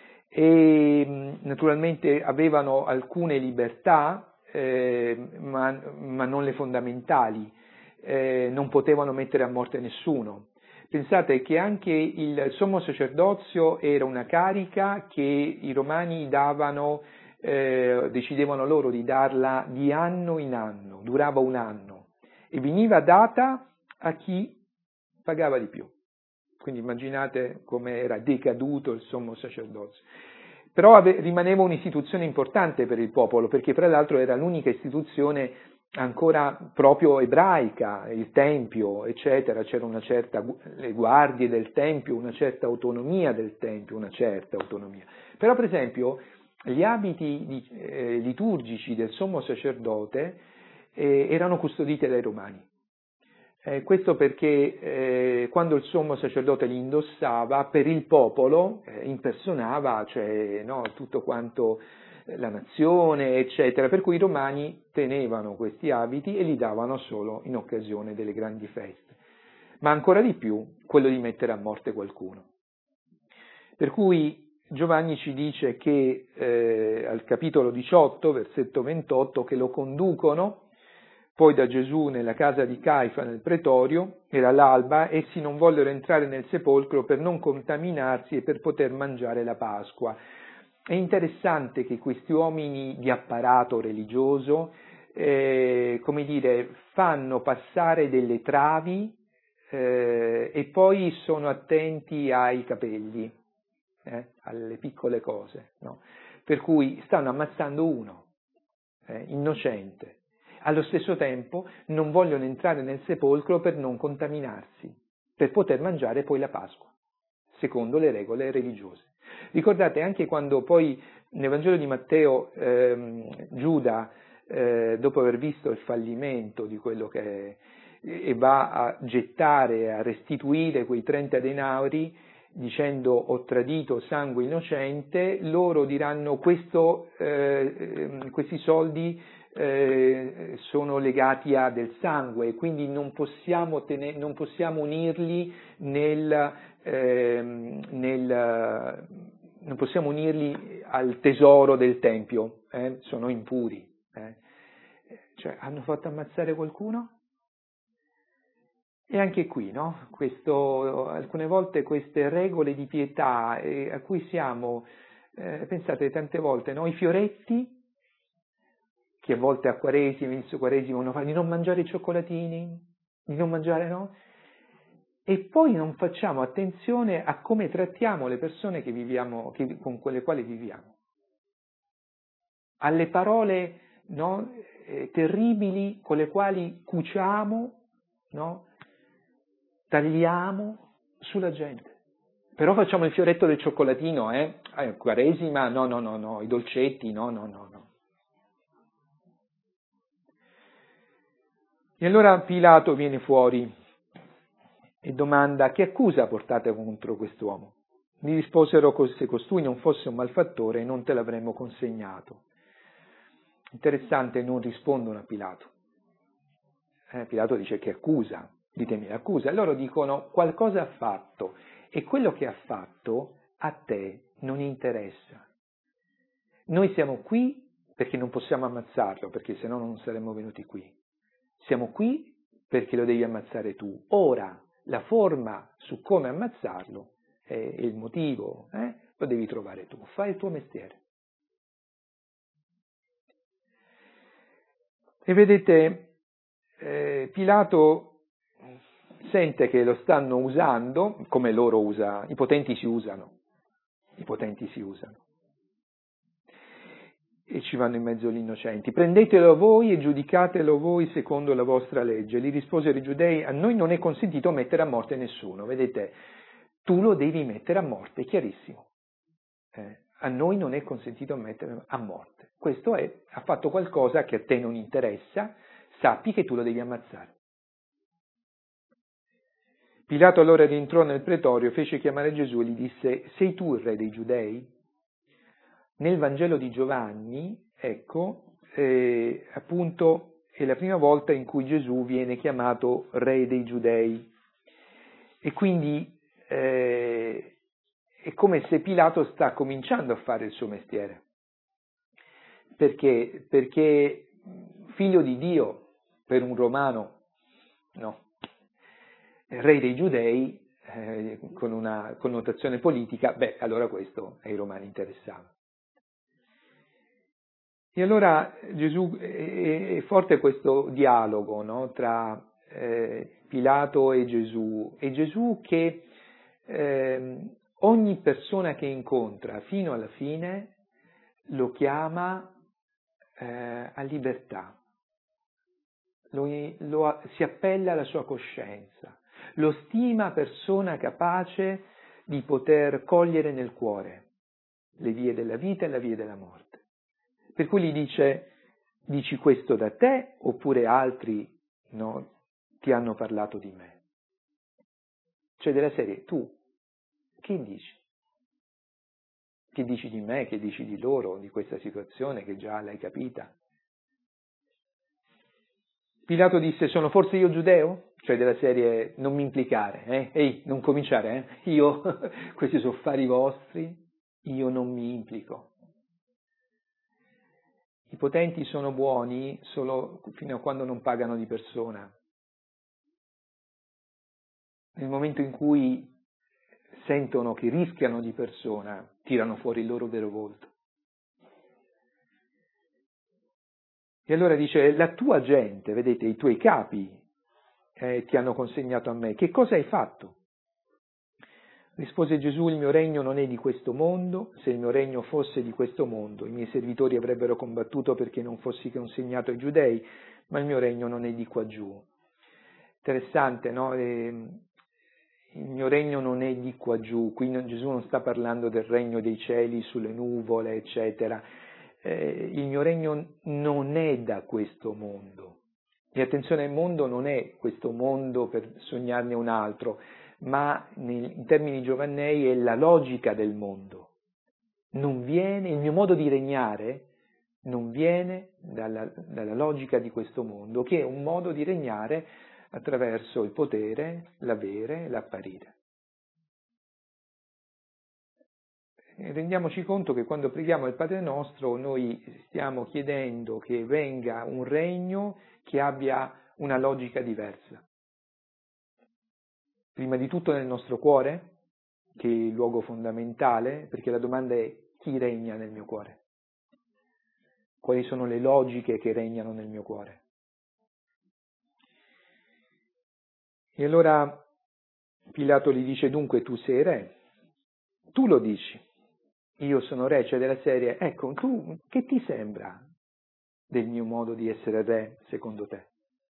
e naturalmente avevano alcune libertà, eh, ma, ma non le fondamentali, eh, non potevano mettere a morte nessuno. Pensate che anche il sommo sacerdozio era una carica che i romani davano, eh, decidevano loro di darla di anno in anno, durava un anno e veniva data a chi pagava di più. Quindi immaginate come era decaduto il sommo sacerdozio. Però ave- rimaneva un'istituzione importante per il popolo, perché fra l'altro era l'unica istituzione ancora proprio ebraica, il Tempio, eccetera, c'era una certa, le guardie del Tempio, una certa autonomia del Tempio, una certa autonomia. Però per esempio gli abiti di, eh, liturgici del sommo sacerdote eh, erano custoditi dai romani. Eh, questo perché eh, quando il sommo sacerdote li indossava, per il popolo eh, impersonava, cioè, no, tutto quanto eh, la nazione, eccetera, per cui i romani tenevano questi abiti e li davano solo in occasione delle grandi feste, ma ancora di più quello di mettere a morte qualcuno. Per cui Giovanni ci dice che eh, al capitolo diciotto, versetto ventotto, che lo conducono poi da Gesù nella casa di Caifa nel pretorio, era l'alba, essi non vollero entrare nel sepolcro per non contaminarsi e per poter mangiare la Pasqua. È interessante che questi uomini di apparato religioso, eh, come dire, fanno passare delle travi eh, e poi sono attenti ai capelli, eh, alle piccole cose, no? Per cui stanno ammazzando uno, eh, innocente. Allo stesso tempo non vogliono entrare nel sepolcro per non contaminarsi, per poter mangiare poi la Pasqua, secondo le regole religiose. Ricordate anche quando poi nel Vangelo di Matteo ehm, Giuda, eh, dopo aver visto il fallimento di quello che è, e va a gettare, a restituire quei trenta denari, dicendo ho tradito sangue innocente, loro diranno questo, eh, questi soldi Eh, sono legati a del sangue, quindi non possiamo, tener, non possiamo unirli nel, eh, nel, non possiamo unirli al tesoro del Tempio, eh? Sono impuri. Eh? Cioè, hanno fatto ammazzare qualcuno? E anche qui, no? Questo, alcune volte queste regole di pietà eh, a cui siamo, eh, pensate tante volte, no? I fioretti, che a volte a Quaresima, inizio Quaresima, uno fa di non mangiare i cioccolatini, di non mangiare, no? E poi non facciamo attenzione a come trattiamo le persone che viviamo, che, con le quali viviamo. Alle parole, no, eh, terribili con le quali cuciamo, no, tagliamo sulla gente. Però facciamo il fioretto del cioccolatino, eh? A Quaresima, no, no, no, no, i dolcetti, no, no, no, no. E allora Pilato viene fuori e domanda: che accusa portate contro quest'uomo? Gli risposero: se costui non fosse un malfattore non te l'avremmo consegnato. Interessante, non rispondono a Pilato. Eh, Pilato dice: che accusa? Ditemi l'accusa. E loro dicono: qualcosa ha fatto, e quello che ha fatto a te non interessa. Noi siamo qui perché non possiamo ammazzarlo, perché se no non saremmo venuti qui. Siamo qui perché lo devi ammazzare tu. Ora, la forma su come ammazzarlo e il motivo, eh, lo devi trovare tu. Fai il tuo mestiere. E vedete, eh, Pilato sente che lo stanno usando, come loro usa, i potenti si usano, i potenti si usano. E ci vanno in mezzo gli innocenti. Prendetelo voi e giudicatelo voi secondo la vostra legge. Gli risposero i giudei: a noi non è consentito mettere a morte nessuno. Vedete, tu lo devi mettere a morte, è chiarissimo. Eh, a noi non è consentito mettere a morte. Questo è, ha fatto qualcosa che a te non interessa, sappi che tu lo devi ammazzare. Pilato allora rientrò nel pretorio, fece chiamare Gesù e gli disse: sei tu il re dei giudei? Nel Vangelo di Giovanni, ecco, eh, appunto, è la prima volta in cui Gesù viene chiamato re dei giudei. E quindi eh, è come se Pilato sta cominciando a fare il suo mestiere. Perché? Perché figlio di Dio per un romano, no. Re dei giudei, eh, con una connotazione politica, beh, allora questo ai romani interessava. E allora Gesù, è, è forte questo dialogo, no, tra eh, Pilato e Gesù, e Gesù che eh, ogni persona che incontra fino alla fine lo chiama eh, a libertà, lo, lo, si appella alla sua coscienza, lo stima persona capace di poter cogliere nel cuore le vie della vita e le vie della morte. Per cui gli dice: dici questo da te oppure altri, no, ti hanno parlato di me? Cioè della serie, tu che dici? Che dici di me, che dici di loro, di questa situazione che già l'hai capita? Pilato disse: sono forse io giudeo? Cioè della serie, non mi implicare, eh? Ehi, non cominciare, eh? Io, questi sono affari vostri, io non mi implico. I potenti sono buoni solo fino a quando non pagano di persona. Nel momento in cui sentono che rischiano di persona, tirano fuori il loro vero volto. E allora dice: la tua gente, vedete, i tuoi capi eh, ti hanno consegnato a me. Che cosa hai fatto? Rispose Gesù: il mio regno non è di questo mondo. Se il mio regno fosse di questo mondo, i miei servitori avrebbero combattuto perché non fossi consegnato ai giudei, ma il mio regno non è di qua giù. Interessante, no? E, il mio regno non è di qua giù. Qui non, Gesù non sta parlando del regno dei cieli sulle nuvole, eccetera. Eh, il mio regno non è da questo mondo. E attenzione, il mondo non è questo mondo per sognarne un altro, ma in termini giovannei è la logica del mondo. Non viene, il mio modo di regnare non viene dalla, dalla logica di questo mondo, che è un modo di regnare attraverso il potere, l'avere, l'apparire. E rendiamoci conto che quando preghiamo il Padre nostro noi stiamo chiedendo che venga un regno che abbia una logica diversa. Prima di tutto nel nostro cuore, che è il luogo fondamentale, perché la domanda è: chi regna nel mio cuore? Quali sono le logiche che regnano nel mio cuore? E allora Pilato gli dice: dunque tu sei re? Tu lo dici. Io sono re, cioè della serie, ecco, tu che ti sembra del mio modo di essere re, secondo te?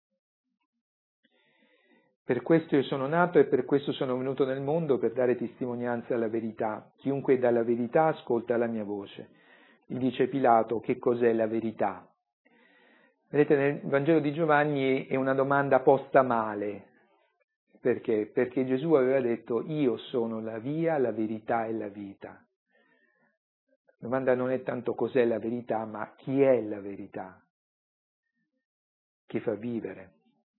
Per questo io sono nato e per questo sono venuto nel mondo, per dare testimonianza alla verità. Chiunque dà la verità ascolta la mia voce. Gli dice Pilato: che cos'è la verità? Vedete, nel Vangelo di Giovanni è una domanda posta male. Perché? Perché Gesù aveva detto: io sono la via, la verità e la vita. La domanda non è tanto cos'è la verità, ma chi è la verità che fa vivere.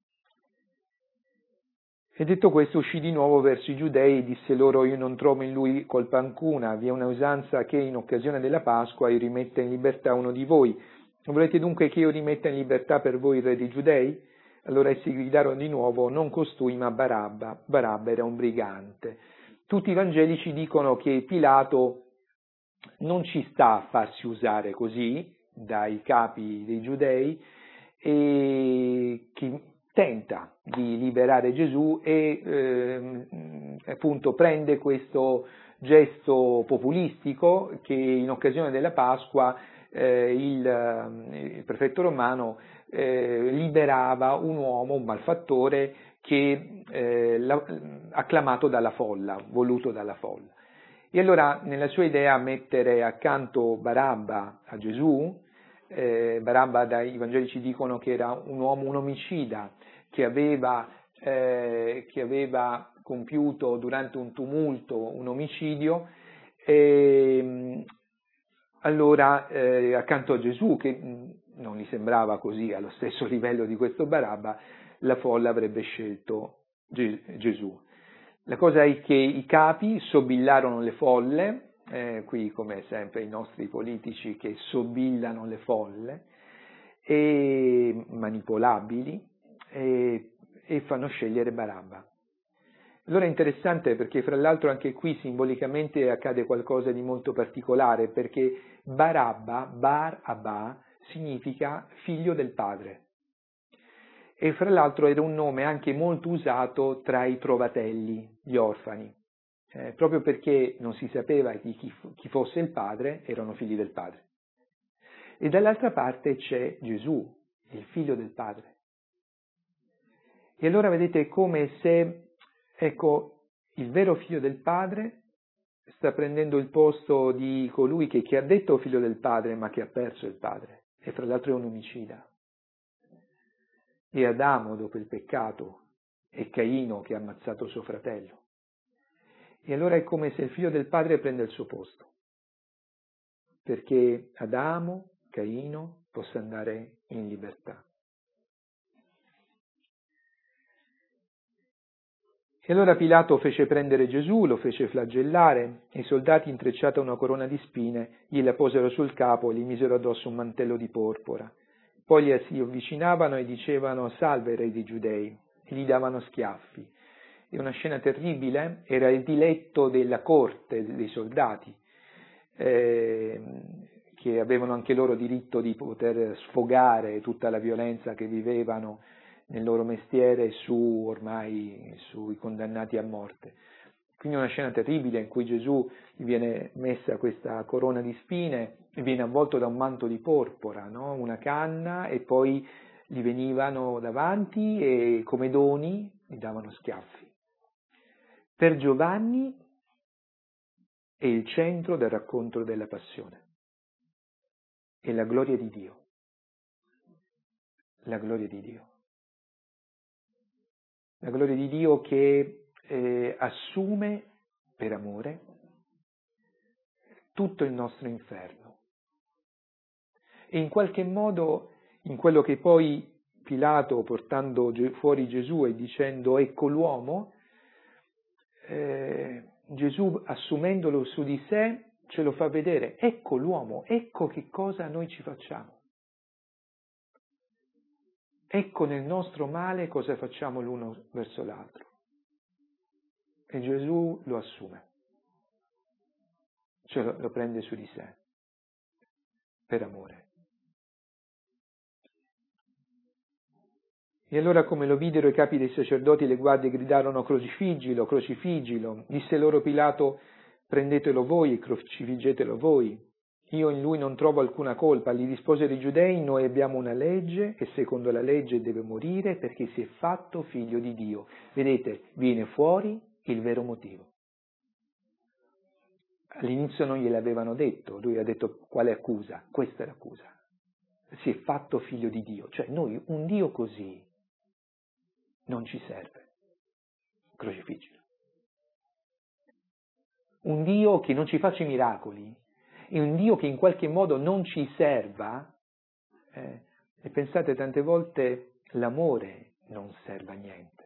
E detto questo uscì di nuovo verso i giudei e disse loro: io non trovo in lui colpa alcuna, vi è una usanza che in occasione della Pasqua io rimetta in libertà uno di voi. Volete dunque che io rimetta in libertà per voi il re dei giudei? Allora essi gridarono di nuovo: non costui ma Barabba. Barabba era un brigante. Tutti i Vangeli ci dicono che Pilato non ci sta a farsi usare così dai capi dei giudei e che tenta di liberare Gesù e eh, appunto prende questo gesto populistico che in occasione della Pasqua eh, il, il prefetto romano eh, liberava un uomo, un malfattore che eh, la, acclamato dalla folla, voluto dalla folla. E allora nella sua idea mettere accanto Barabba a Gesù, eh, Barabba dai Vangeli ci dicono che era un uomo, un omicida, che aveva, eh, che aveva compiuto durante un tumulto un omicidio, e allora eh, accanto a Gesù, che non gli sembrava così allo stesso livello di questo Barabba, la folla avrebbe scelto Gesù. La cosa è che i capi sobillarono le folle, eh, qui come sempre i nostri politici che sobillano le folle, e manipolabili, e, e fanno scegliere Barabba. Allora è interessante perché fra l'altro anche qui simbolicamente accade qualcosa di molto particolare, perché Barabba, Bar Abba, significa figlio del padre. E fra l'altro era un nome anche molto usato tra i trovatelli, gli orfani, eh, proprio perché non si sapeva di chi, chi fosse il padre, erano figli del padre. E dall'altra parte c'è Gesù, il figlio del padre. E allora vedete è come se, ecco, il vero figlio del padre sta prendendo il posto di colui che, che ha detto figlio del padre ma che ha perso il padre, e fra l'altro è un omicida. E Adamo dopo il peccato, e Caino che ha ammazzato suo fratello. E allora è come se il figlio del padre prende il suo posto, perché Adamo, Caino, possa andare in libertà. E allora Pilato fece prendere Gesù, lo fece flagellare, e i soldati, intrecciata una corona di spine, gliela posero sul capo e gli misero addosso un mantello di porpora. Poi gli si avvicinavano e dicevano: salve re dei giudei, e gli davano schiaffi. È una scena terribile, era il diletto della corte, dei soldati, eh, che avevano anche loro diritto di poter sfogare tutta la violenza che vivevano nel loro mestiere su ormai sui condannati a morte. Quindi una scena terribile in cui Gesù gli viene messa questa corona di spine e viene avvolto da un manto di porpora, no? Una canna, e poi gli venivano davanti e come doni gli davano schiaffi. Per Giovanni è il centro del racconto della passione. È la gloria di Dio. La gloria di Dio. La gloria di Dio che eh, assume per amore tutto il nostro inferno. E in qualche modo, in quello che poi Pilato, portando fuori Gesù e dicendo ecco l'uomo, eh, Gesù assumendolo su di sé ce lo fa vedere, ecco l'uomo, ecco che cosa noi ci facciamo. Ecco nel nostro male cosa facciamo l'uno verso l'altro. E Gesù lo assume, cioè lo, lo prende su di sé, per amore. E allora come lo videro i capi dei sacerdoti e le guardie gridarono crocifiggilo, crocifiggilo. Disse loro Pilato: prendetelo voi e crocifiggetelo voi. Io in lui non trovo alcuna colpa. Gli risposero i giudei: noi abbiamo una legge e secondo la legge deve morire perché si è fatto figlio di Dio. Vedete, viene fuori il vero motivo. All'inizio non gliel'avevano detto, lui ha detto quale accusa? Questa è l'accusa. si è fatto figlio di Dio. Cioè noi un Dio così non ci serve. Crocifiggilo. Un Dio che non ci faccia i miracoli, e un Dio che in qualche modo non ci serva, eh, e pensate tante volte l'amore non serve a niente.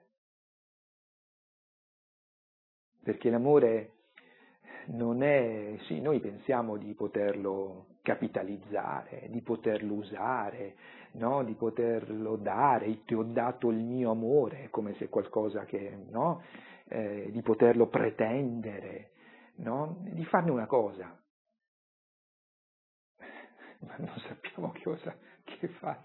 Perché l'amore non è, sì, noi pensiamo di poterlo capitalizzare, di poterlo usare, no? Di poterlo dare, ti ho dato il mio amore, come se qualcosa che, no? Eh, di poterlo pretendere, no? Di farne una cosa. Ma non sappiamo che cosa che fa.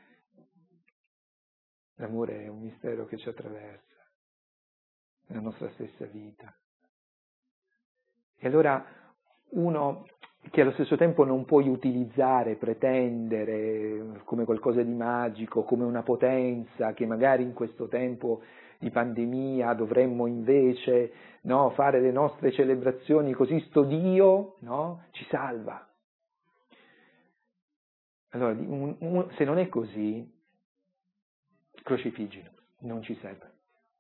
L'amore è un mistero che ci attraversa nella nostra stessa vita. E allora uno che allo stesso tempo non puoi utilizzare, pretendere come qualcosa di magico, come una potenza che magari in questo tempo di pandemia dovremmo invece, no, fare le nostre celebrazioni così sto Dio, no, ci salva. Allora, un, un, se non è così, crocifiggilo, non ci serve.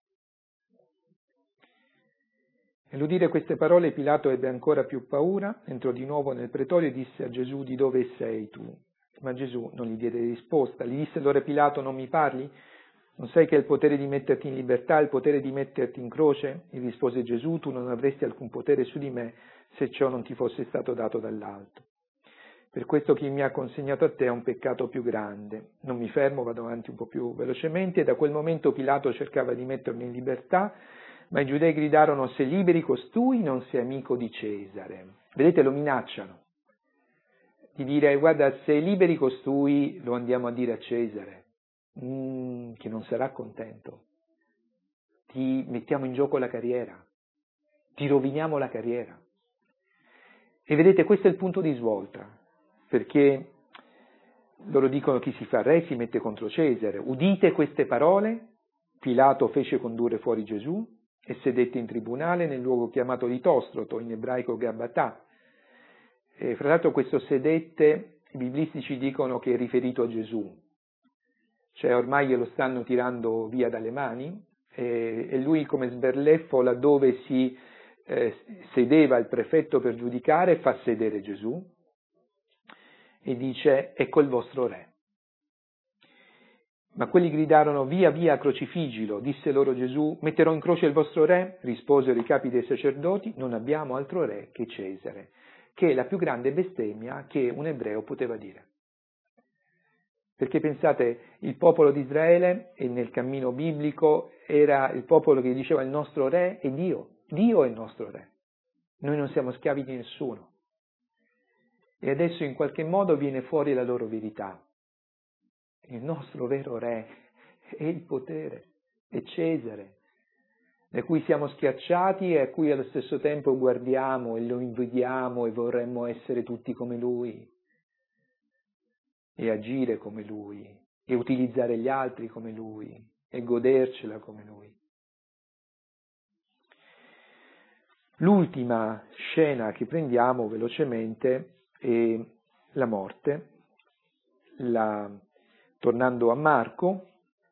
Nell'udire queste parole Pilato ebbe ancora più paura, entrò di nuovo nel pretorio e disse a Gesù: di dove sei tu? Ma Gesù non gli diede risposta. Gli disse allora Pilato: non mi parli? Non sai che hai il potere di metterti in libertà, il potere di metterti in croce? Gli rispose Gesù: tu non avresti alcun potere su di me se ciò non ti fosse stato dato dall'alto. Per questo chi mi ha consegnato a te è un peccato più grande. Non mi fermo, vado avanti un po' più velocemente. Da quel momento Pilato cercava di metterlo in libertà, ma i giudei gridarono: se liberi costui non sei amico di Cesare. Vedete, lo minacciano di dire: guarda, se liberi costui lo andiamo a dire a Cesare, mm, che non sarà contento, ti mettiamo in gioco la carriera, ti roviniamo la carriera. E vedete, questo è il punto di svolta, perché loro dicono: chi si fa re si mette contro Cesare. Udite queste parole, Pilato fece condurre fuori Gesù e sedette in tribunale nel luogo chiamato Litostroto, in ebraico Gabbatà. E fra l'altro questo sedette, i biblistici dicono che è riferito a Gesù, cioè ormai glielo stanno tirando via dalle mani e, e lui come sberleffo laddove si eh, sedeva il prefetto per giudicare fa sedere Gesù e dice: ecco il vostro re. Ma quelli gridarono: via, via, crocifiggilo. Disse loro Gesù: metterò in croce il vostro re? Risposero i capi dei sacerdoti: non abbiamo altro re che Cesare, che è la più grande bestemmia che un ebreo poteva dire. Perché pensate, il popolo di Israele, e nel cammino biblico, era il popolo che diceva: il nostro re è Dio, Dio è il nostro re, noi non siamo schiavi di nessuno. E adesso in qualche modo viene fuori la loro verità. Il nostro vero re è il potere, è Cesare, da cui siamo schiacciati e a cui allo stesso tempo guardiamo e lo invidiamo e vorremmo essere tutti come lui e agire come lui e utilizzare gli altri come lui e godercela come lui. L'ultima scena che prendiamo velocemente è la morte, la tornando a Marco,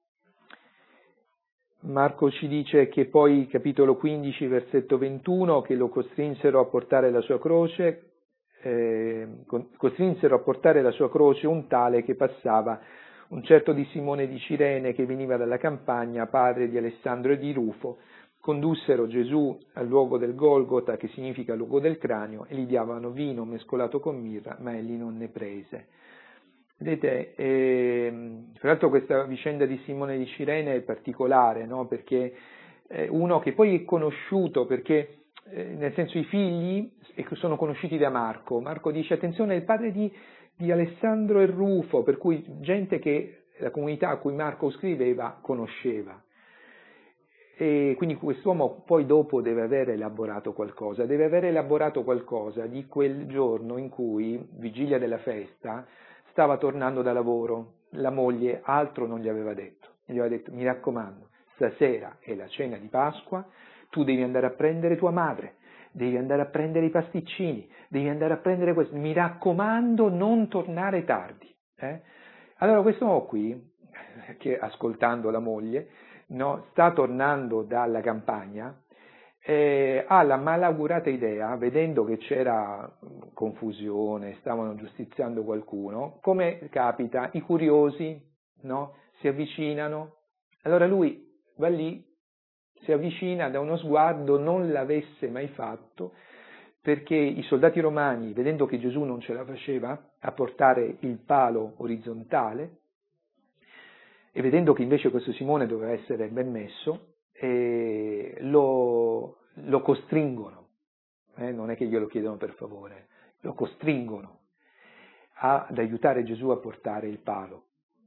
Marco ci dice che poi, capitolo quindici, versetto ventuno, che lo costrinsero a portare la sua croce, eh, costrinsero a portare la sua croce un tale che passava, un certo di Simone di Cirene che veniva dalla campagna, padre di Alessandro e di Rufo. Condussero Gesù al luogo del Golgota, che significa luogo del cranio, e gli davano vino mescolato con mirra, ma egli non ne prese. Vedete, eh, tra l'altro questa vicenda di Simone di Cirene è particolare, no? Perché è uno che poi è conosciuto, perché eh, nel senso i figli sono conosciuti da Marco. Marco dice: attenzione, è il padre di, di Alessandro e Rufo, per cui gente che la comunità a cui Marco scriveva conosceva. E quindi quest'uomo poi dopo deve aver elaborato qualcosa, deve aver elaborato qualcosa di quel giorno in cui, vigilia della festa, stava tornando da lavoro, la moglie altro non gli aveva detto, gli aveva detto: mi raccomando, stasera è la cena di Pasqua, tu devi andare a prendere tua madre, devi andare a prendere i pasticcini, devi andare a prendere questo, mi raccomando non tornare tardi. Eh? Allora quest'uomo qui, che ascoltando la moglie, no, sta tornando dalla campagna, eh, ha la malaugurata idea, vedendo che c'era confusione, stavano giustiziando qualcuno, come capita, i curiosi, no, si avvicinano, allora lui va lì, si avvicina, da uno sguardo, non l'avesse mai fatto, perché i soldati romani, vedendo che Gesù non ce la faceva a portare il palo orizzontale, e vedendo che invece questo Simone doveva essere ben messo, eh, lo, lo costringono, eh, non è che glielo chiedono per favore, lo costringono a, ad aiutare Gesù a portare il palo.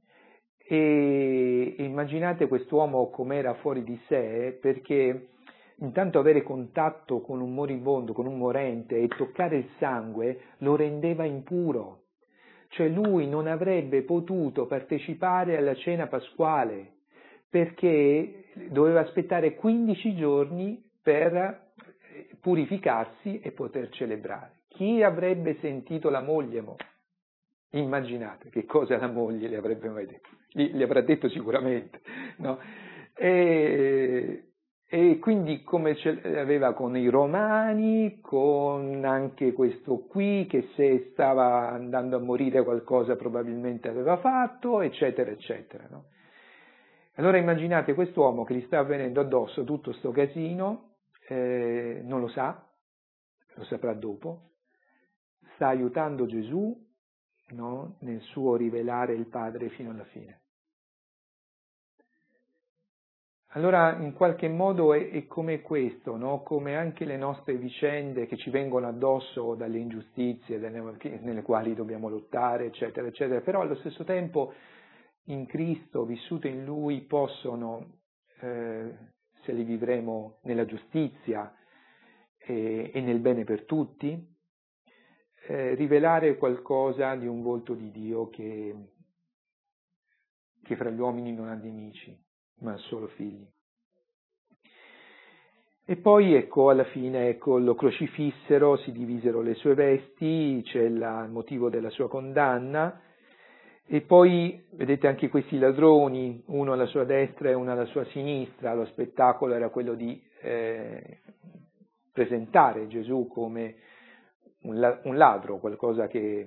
E, e immaginate quest'uomo com'era fuori di sé, perché intanto avere contatto con un moribondo, con un morente e toccare il sangue lo rendeva impuro. Cioè lui non avrebbe potuto partecipare alla cena pasquale perché doveva aspettare quindici giorni per purificarsi e poter celebrare. Chi avrebbe sentito la moglie? Mo? Immaginate che cosa la moglie le avrebbe mai detto. Gli, gli avrà detto sicuramente, no? E, e quindi come ce l'aveva con i romani, con anche questo qui che se stava andando a morire qualcosa probabilmente aveva fatto, eccetera, eccetera, no? Allora immaginate quest'uomo che gli sta avvenendo addosso tutto sto casino, eh, non lo sa, lo saprà dopo, sta aiutando Gesù, no, nel suo rivelare il Padre fino alla fine. Allora in qualche modo è, è come questo, no? Come anche le nostre vicende che ci vengono addosso dalle ingiustizie delle, nelle quali dobbiamo lottare, eccetera, eccetera, però allo stesso tempo in Cristo, vissute in Lui, possono, eh, se li vivremo nella giustizia e, e nel bene per tutti, eh, rivelare qualcosa di un volto di Dio che, che fra gli uomini non ha nemici, ma solo figli. E poi ecco, alla fine ecco, lo crocifissero, si divisero le sue vesti, c'è la, il motivo della sua condanna, e poi vedete anche questi ladroni, uno alla sua destra e uno alla sua sinistra, lo spettacolo era quello di eh, presentare Gesù come un, un ladro, qualcosa che,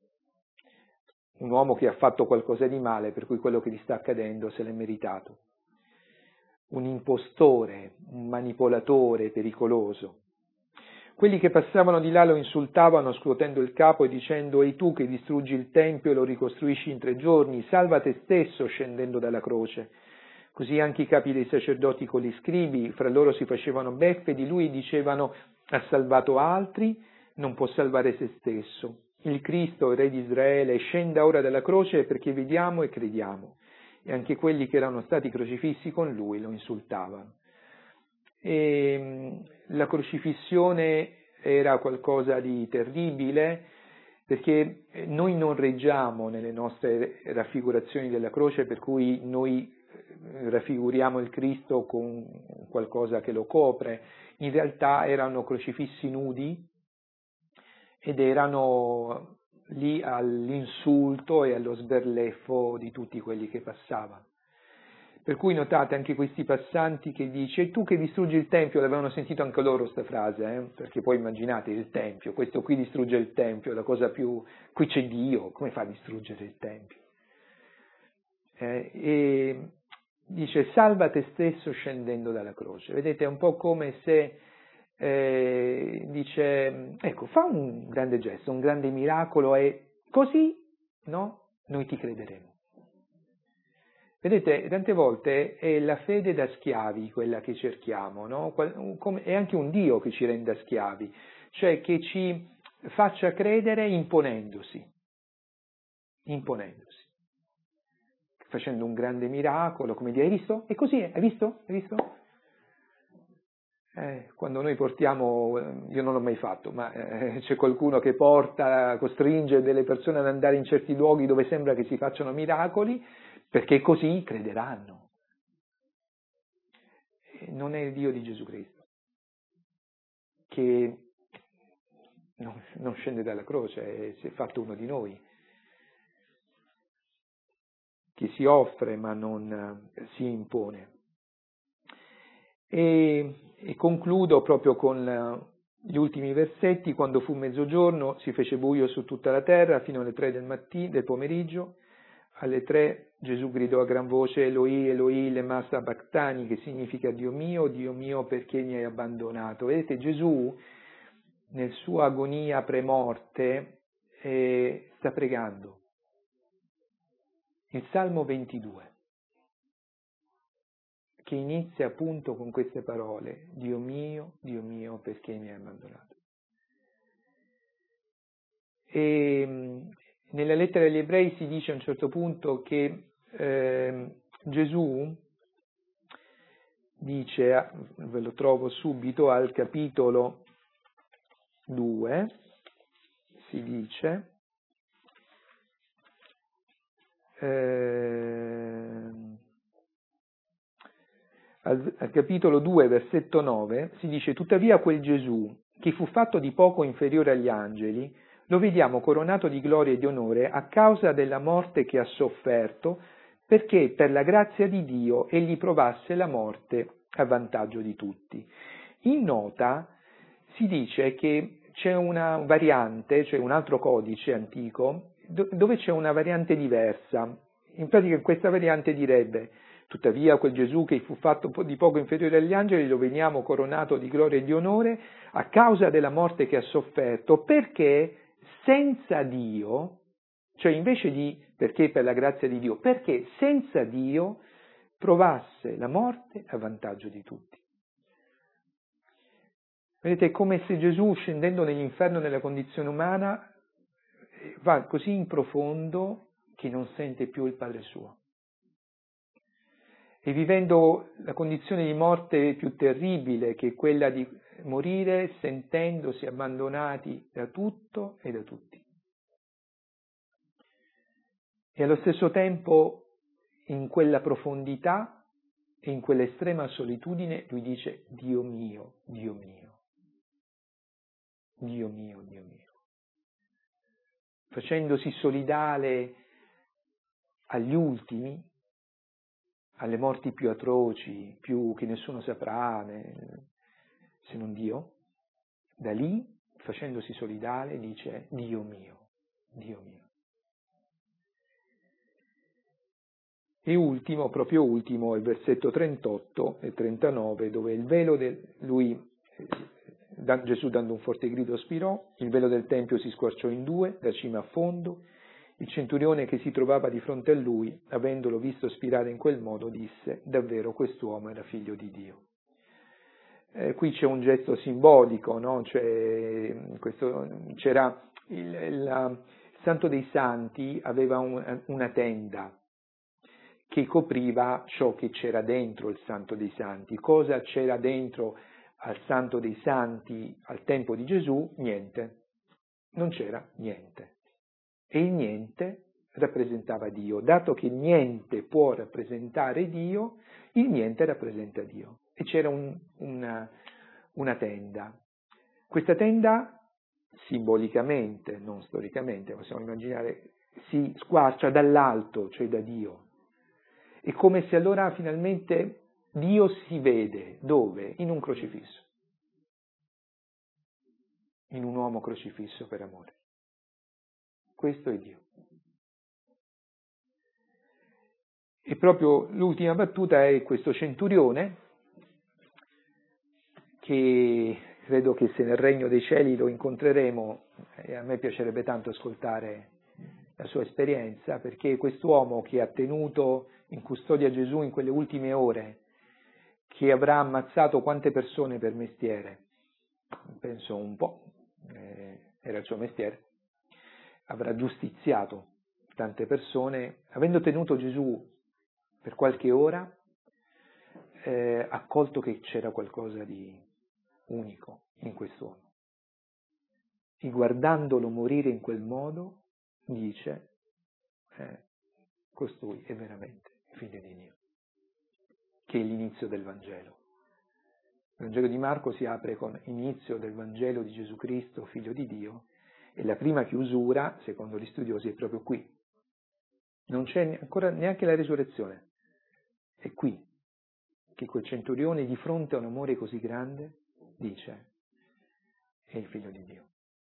un uomo che ha fatto qualcosa di male, per cui quello che gli sta accadendo se l'è meritato. Un impostore, un manipolatore pericoloso. Quelli che passavano di là lo insultavano scuotendo il capo e dicendo: «Ehi tu che distruggi il Tempio e lo ricostruisci in tre giorni, salva te stesso scendendo dalla croce». Così anche i capi dei sacerdoti con gli scribi, fra loro si facevano beffe di lui e dicevano: «Ha salvato altri, non può salvare se stesso. Il Cristo, il Re di Israele, scenda ora dalla croce perché vediamo e crediamo». E anche quelli che erano stati crocifissi con lui lo insultavano. E la crocifissione era qualcosa di terribile, perché noi non reggiamo nelle nostre raffigurazioni della croce, per cui noi raffiguriamo il Cristo con qualcosa che lo copre. In realtà erano crocifissi nudi ed erano lì all'insulto e allo sberleffo di tutti quelli che passavano. Per cui notate anche questi passanti che dice: «E tu che distruggi il Tempio», l'avevano sentito anche loro questa frase, eh? Perché poi immaginate il Tempio, questo qui distrugge il Tempio, la cosa più, qui c'è Dio, come fa a distruggere il Tempio? Eh, e dice: «Salva te stesso scendendo dalla croce». Vedete, è un po' come se eh, dice: «Ecco, fa un grande gesto, un grande miracolo e così, no, noi ti crederemo». Vedete, tante volte è la fede da schiavi quella che cerchiamo, no? È anche un Dio che ci renda schiavi, cioè che ci faccia credere imponendosi, imponendosi, facendo un grande miracolo, come dire: «Hai visto? È così, hai visto? Hai visto?» Eh, quando noi portiamo, io non l'ho mai fatto, ma eh, c'è qualcuno che porta, costringe delle persone ad andare in certi luoghi dove sembra che si facciano miracoli, perché così crederanno. Non è il Dio di Gesù Cristo, che non, non scende dalla croce, si è fatto uno di noi. che si offre ma non eh, si impone. E, e concludo proprio con la, gli ultimi versetti. Quando fu mezzogiorno si fece buio su tutta la terra fino alle tre del mattino, del pomeriggio. Alle tre Gesù gridò a gran voce: Eloi, Eloi, lema sabachthani, che significa Dio mio, Dio mio, perché mi hai abbandonato? Vedete, Gesù nel suo agonia premorte eh, sta pregando. Il Salmo ventidue, che inizia appunto con queste parole: Dio mio, Dio mio, perché mi hai abbandonato? E nella lettera agli Ebrei si dice a un certo punto che eh, Gesù dice, ve lo trovo subito, al capitolo due, si dice, eh, al, al capitolo due, versetto nove, si dice: tuttavia quel Gesù, che fu fatto di poco inferiore agli angeli, lo vediamo coronato di gloria e di onore a causa della morte che ha sofferto, perché per la grazia di Dio egli provasse la morte a vantaggio di tutti. In nota si dice che c'è una variante, cioè un altro codice antico, dove c'è una variante diversa. In pratica questa variante direbbe: tuttavia quel Gesù che fu fatto di poco inferiore agli angeli lo vediamo coronato di gloria e di onore a causa della morte che ha sofferto, perché senza Dio, cioè invece di perché per la grazia di Dio, perché senza Dio provasse la morte a vantaggio di tutti. Vedete, è come se Gesù, scendendo nell'inferno nella condizione umana, va così in profondo che non sente più il Padre suo. E vivendo la condizione di morte più terribile, che è quella di morire sentendosi abbandonati da tutto e da tutti. E allo stesso tempo, in quella profondità e in quell'estrema solitudine, lui dice: Dio mio, Dio mio, Dio mio, Dio mio. Facendosi solidale agli ultimi, alle morti più atroci, più che nessuno saprà, se non Dio, da lì, facendosi solidale, dice: Dio mio, Dio mio. E ultimo, proprio ultimo, il versetto trentotto e trentanove, dove il velo del, lui, Gesù dando un forte grido spirò, il velo del Tempio si squarciò in due, da cima a fondo. Il centurione che si trovava di fronte a lui, avendolo visto spirare in quel modo, disse: davvero quest'uomo era figlio di Dio. Eh, qui c'è un gesto simbolico, no? Cioè, questo, c'era il, il, il Santo dei Santi aveva un, una tenda che copriva ciò che c'era dentro il Santo dei Santi. Cosa c'era dentro al Santo dei Santi al tempo di Gesù? Niente. Non c'era niente. E il niente rappresentava Dio. Dato che niente può rappresentare Dio, il niente rappresenta Dio. E c'era un, una, una tenda. Questa tenda, simbolicamente, non storicamente, possiamo immaginare, si squarcia dall'alto, cioè da Dio. È come se allora finalmente Dio si vede. Dove? In un crocifisso. In un uomo crocifisso per amore. Questo è Dio. E proprio l'ultima battuta è questo centurione, che credo che se nel regno dei cieli lo incontreremo, e a me piacerebbe tanto ascoltare la sua esperienza, perché quest'uomo che ha tenuto in custodia Gesù in quelle ultime ore, che avrà ammazzato quante persone per mestiere, penso un po', eh, era il suo mestiere, avrà giustiziato tante persone, avendo tenuto Gesù per qualche ora, eh, ha colto che c'era qualcosa di unico in quest'uomo. E guardandolo morire in quel modo, dice, eh, costui è veramente figlio di Dio, che è l'inizio del Vangelo. Il Vangelo di Marco si apre con inizio del Vangelo di Gesù Cristo, figlio di Dio, e la prima chiusura, secondo gli studiosi, è proprio qui. non c'è ancora neanche la risurrezione. È qui che quel centurione, di fronte a un amore così grande, dice: è il Figlio di Dio.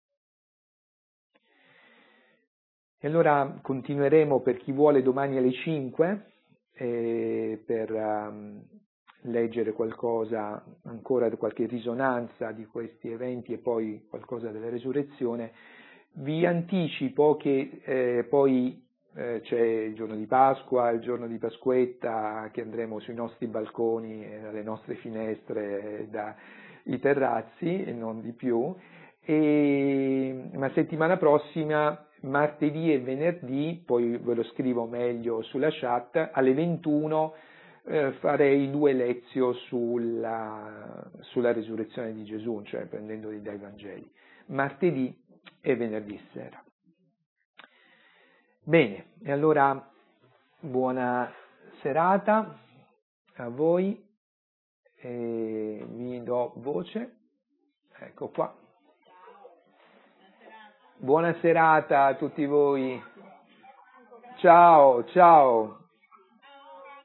E allora continueremo, per chi vuole, domani alle cinque, eh, per um, leggere qualcosa, ancora qualche risonanza di questi eventi e poi qualcosa della resurrezione. Vi anticipo che eh, poi eh, c'è il giorno di Pasqua, il giorno di Pasquetta, che andremo sui nostri balconi, eh, alle nostre finestre, eh, dai terrazzi e non di più. E, ma settimana prossima, martedì e venerdì, poi ve lo scrivo meglio sulla chat, alle ventuno eh, farei due lezio sulla, sulla risurrezione di Gesù, cioè prendendoli dai Vangeli, martedì e venerdì sera. Bene, e allora buona serata a voi, e vi do voce, ecco qua. Buona serata a tutti voi. Ciao, ciao.